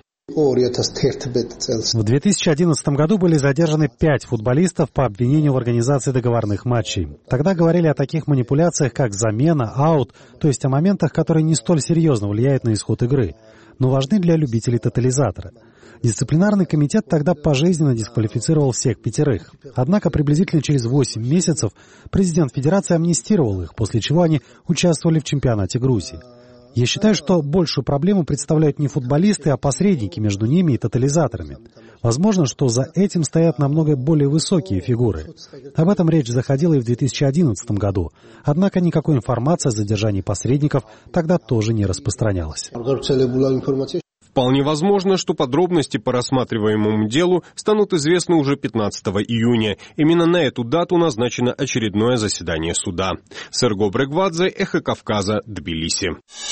В две тысячи одиннадцатом году были задержаны пять футболистов по обвинению в организации договорных матчей. Тогда говорили о таких манипуляциях, как замена, аут, то есть о моментах, которые не столь серьезно влияют на исход игры, но важны для любителей тотализатора. Дисциплинарный комитет тогда пожизненно дисквалифицировал всех пятерых. Однако приблизительно через восемь месяцев президент Федерации амнистировал их, после чего они участвовали в чемпионате Грузии. Я считаю, что большую проблему представляют не футболисты, а посредники между ними и тотализаторами. Возможно, что за этим стоят намного более высокие фигуры. Об этом речь заходила и в две тысячи одиннадцатом году. Однако никакой информации о задержании посредников тогда тоже не распространялась. Вполне возможно, что подробности по рассматриваемому делу станут известны уже пятнадцатого июня. Именно на эту дату назначено очередное заседание суда. Серго Брегвадзе, Эхо Кавказа, Тбилиси.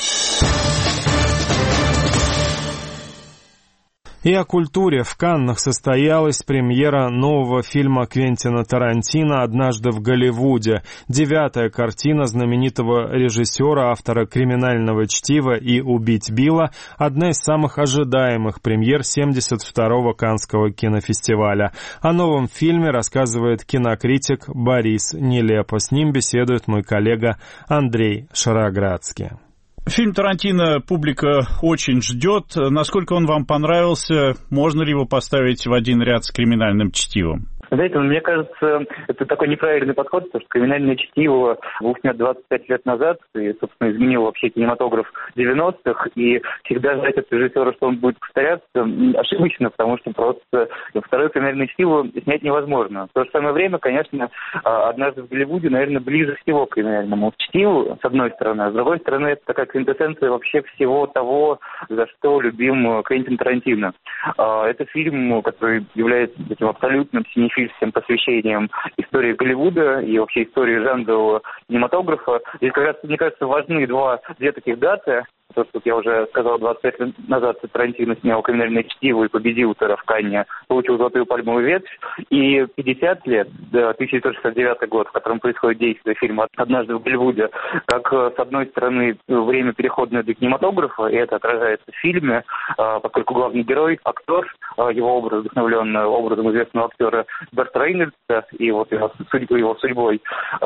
И о культуре. В Каннах состоялась премьера нового фильма Квентина Тарантино «Однажды в Голливуде». Девятая картина знаменитого режиссера, автора «Криминального чтива» и «Убить Билла», одна из самых ожидаемых премьер семьдесят второго Каннского кинофестиваля. О новом фильме рассказывает кинокритик Борис Нелепо. С ним беседует мой коллега Андрей Шароградский. Фильм Тарантино публика очень ждет. Насколько он вам понравился? Можно ли его поставить в один ряд с «Криминальным чтивом»? Знаете, мне кажется, это такой неправильный подход, потому что «Криминальное чтиво» был снят двадцать пять лет назад и, собственно, изменил вообще кинематограф девяностых, и всегда ждать от режиссера, что он будет повторяться, ошибочно, потому что просто второе «Криминальное чтиво» снять невозможно. В то же самое время, конечно, «Однажды в Голливуде», наверное, ближе всего к «Криминальному чтиву», с одной стороны, а с другой стороны, это такая квинтэссенция вообще всего того, за что любим Квентин Тарантино. Это фильм, который является таким абсолютным синефилом, всем посвящением истории Голливуда и вообще истории жанрового кинематографа. Здесь, как раз, мне кажется, важны два, две таких даты. То, что я уже сказал, двадцать пять лет назад Тарантино снял «Криминальное чтиво» и победил тогда в Канне, получил «Золотую пальмовую ветвь». И пятьдесят лет, тысяча девятьсот шестьдесят девятый год, в котором происходит действие фильма «Однажды в Голливуде», как, с одной стороны, время переходное для кинематографа, и это отражается в фильме, поскольку главный герой, актер, его образ вдохновлен образом известного актера Берта Рейнольдса и вот его, его судьбой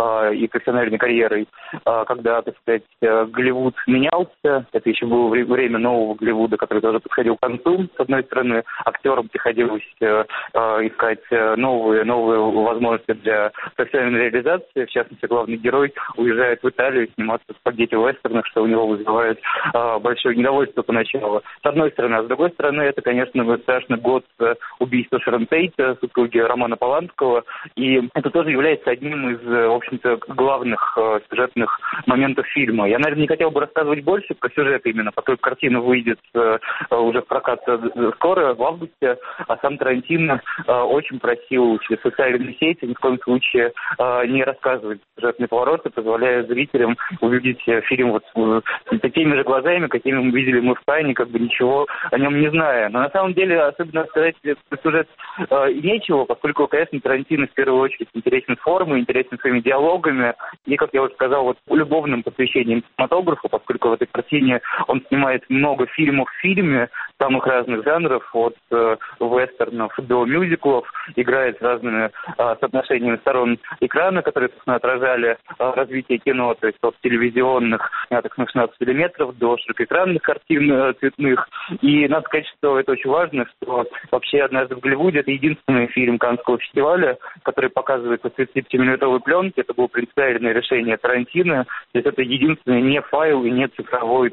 и профессиональной карьерой, когда, так сказать, Голливуд менялся. Это еще было время нового Голливуда, который тоже подходил к концу. С одной стороны, актерам приходилось э, э, искать новые, новые возможности для профессиональной реализации. В частности, главный герой уезжает в Италию сниматься в спагетти-вестернах, что у него вызывает э, большое недовольство поначалу. С одной стороны. А с другой стороны, это, конечно, страшный год убийства Шэрон Тейт, супруги Романа Поланского. И это тоже является одним из, в общем-то, главных э, сюжетных моментов фильма. Я, наверное, не хотел бы рассказывать больше про сюжет именно, поскольку картина выйдет э, уже в прокат скоро, в августе, а сам Тарантино э, очень просил через социальные сети ни в коем случае э, не рассказывать сюжетные повороты, позволяя зрителям увидеть фильм вот э, такими же глазами, какими мы видели мы в Канне, как бы ничего о нем не зная. Но на самом деле особенно сказать про сюжет э, нечего, поскольку, конечно, Тарантино в первую очередь интересен формой, интересен своими диалогами и, как я уже сказал, вот любовным посвящением кинематографу, поскольку в этой картине он снимает много фильмов в фильме, самых разных жанров, от э, вестернов до мюзиклов, играет с разными э, соотношениями сторон экрана, которые, собственно, отражали э, развитие кино, то есть от телевизионных, снятых на шестнадцать миллиметров, до широкоэкранных картин э, цветных. И надо сказать, что это очень важно, что вообще «Однажды в Голливуде» — это единственный фильм Каннского фестиваля, который показывается в тридцатипятимиллиметровой пленке. Это было принципиальное решение Тарантино. То есть это единственный не файл и не цифровой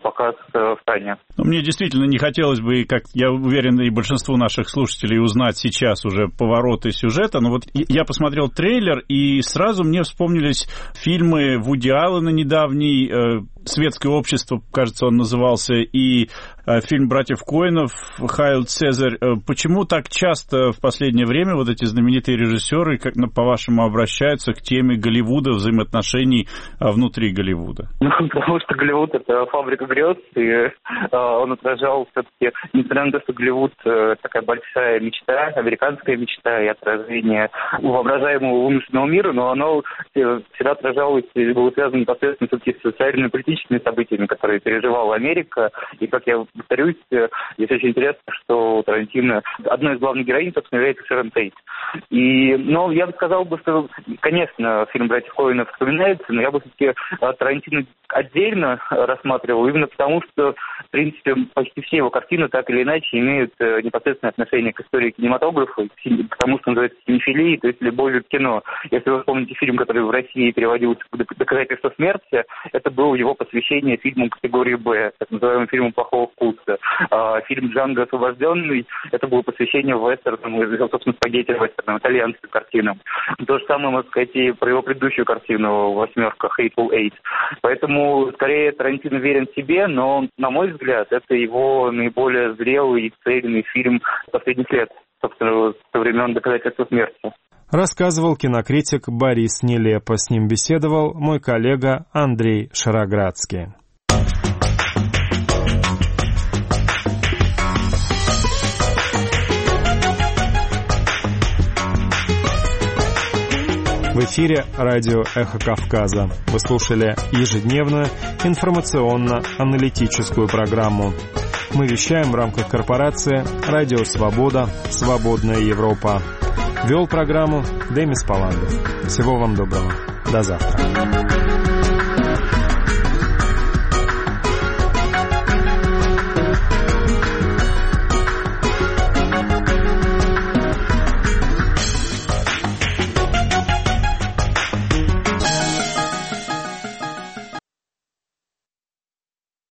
показ в стране. Мне действительно не хотелось бы, как я уверен, и большинству наших слушателей узнать сейчас уже повороты сюжета, но вот я посмотрел трейлер, и сразу мне вспомнились фильмы Вуди Аллена недавний, «Светское общество», кажется, он назывался, и фильм братьев Коэнов «Хайл Цезарь». Почему так часто в последнее время вот эти знаменитые режиссеры, как, по-вашему, обращаются к теме Голливуда, взаимоотношений внутри Голливуда? Ну, потому что Голливуд — это фабрика грез, и э, он отражал все-таки, несмотря на то, что Голливуд э, такая большая мечта, американская мечта и отражение воображаемого вымышленного мира, но оно всегда отражалось и было связано непосредственно с социально-политическими событиями, которые переживала Америка. И, как я повторюсь, здесь очень интересно, что Тарантино, одной из главных героинь, собственно, является Шерон Тейт. И, но я бы сказал, бы, что, конечно, фильм «Братьев Коэнов» вспоминается, но я бы все-таки Тарантино отдельно рассматривал, именно потому, что, в принципе, почти все его картины так или иначе имеют непосредственное отношение к истории кинематографа, к тому, что называется синефилией, то есть любовью к кино. Если вы вспомните фильм, который в России переводился как «Доказательство смерти», это было его посвящение фильму категории «Б», так называемому фильму плохого вкуса. А фильм «Джанго освобожденный» — это было посвящение вестернам, собственно, спагетти вестернам, итальянским картинам. То же самое, можно сказать, и про его предыдущую картину «Восьмерка», «Hateful Eight». Поэтому, скорее, Тарантино верен себе, но, на мой взгляд, это его наиболее зрелый и цельный фильм последних лет, собственно, со времен «Доказательства смерти». Рассказывал кинокритик Борис Нелепо. С ним беседовал мой коллега Андрей Шароградский. В эфире радио «Эхо Кавказа». Вы слушали ежедневную информационно-аналитическую программу. Мы вещаем в рамках корпорации «Радио Свобода. Свободная Европа». Вел программу Демис Паландов. Всего вам доброго. До завтра.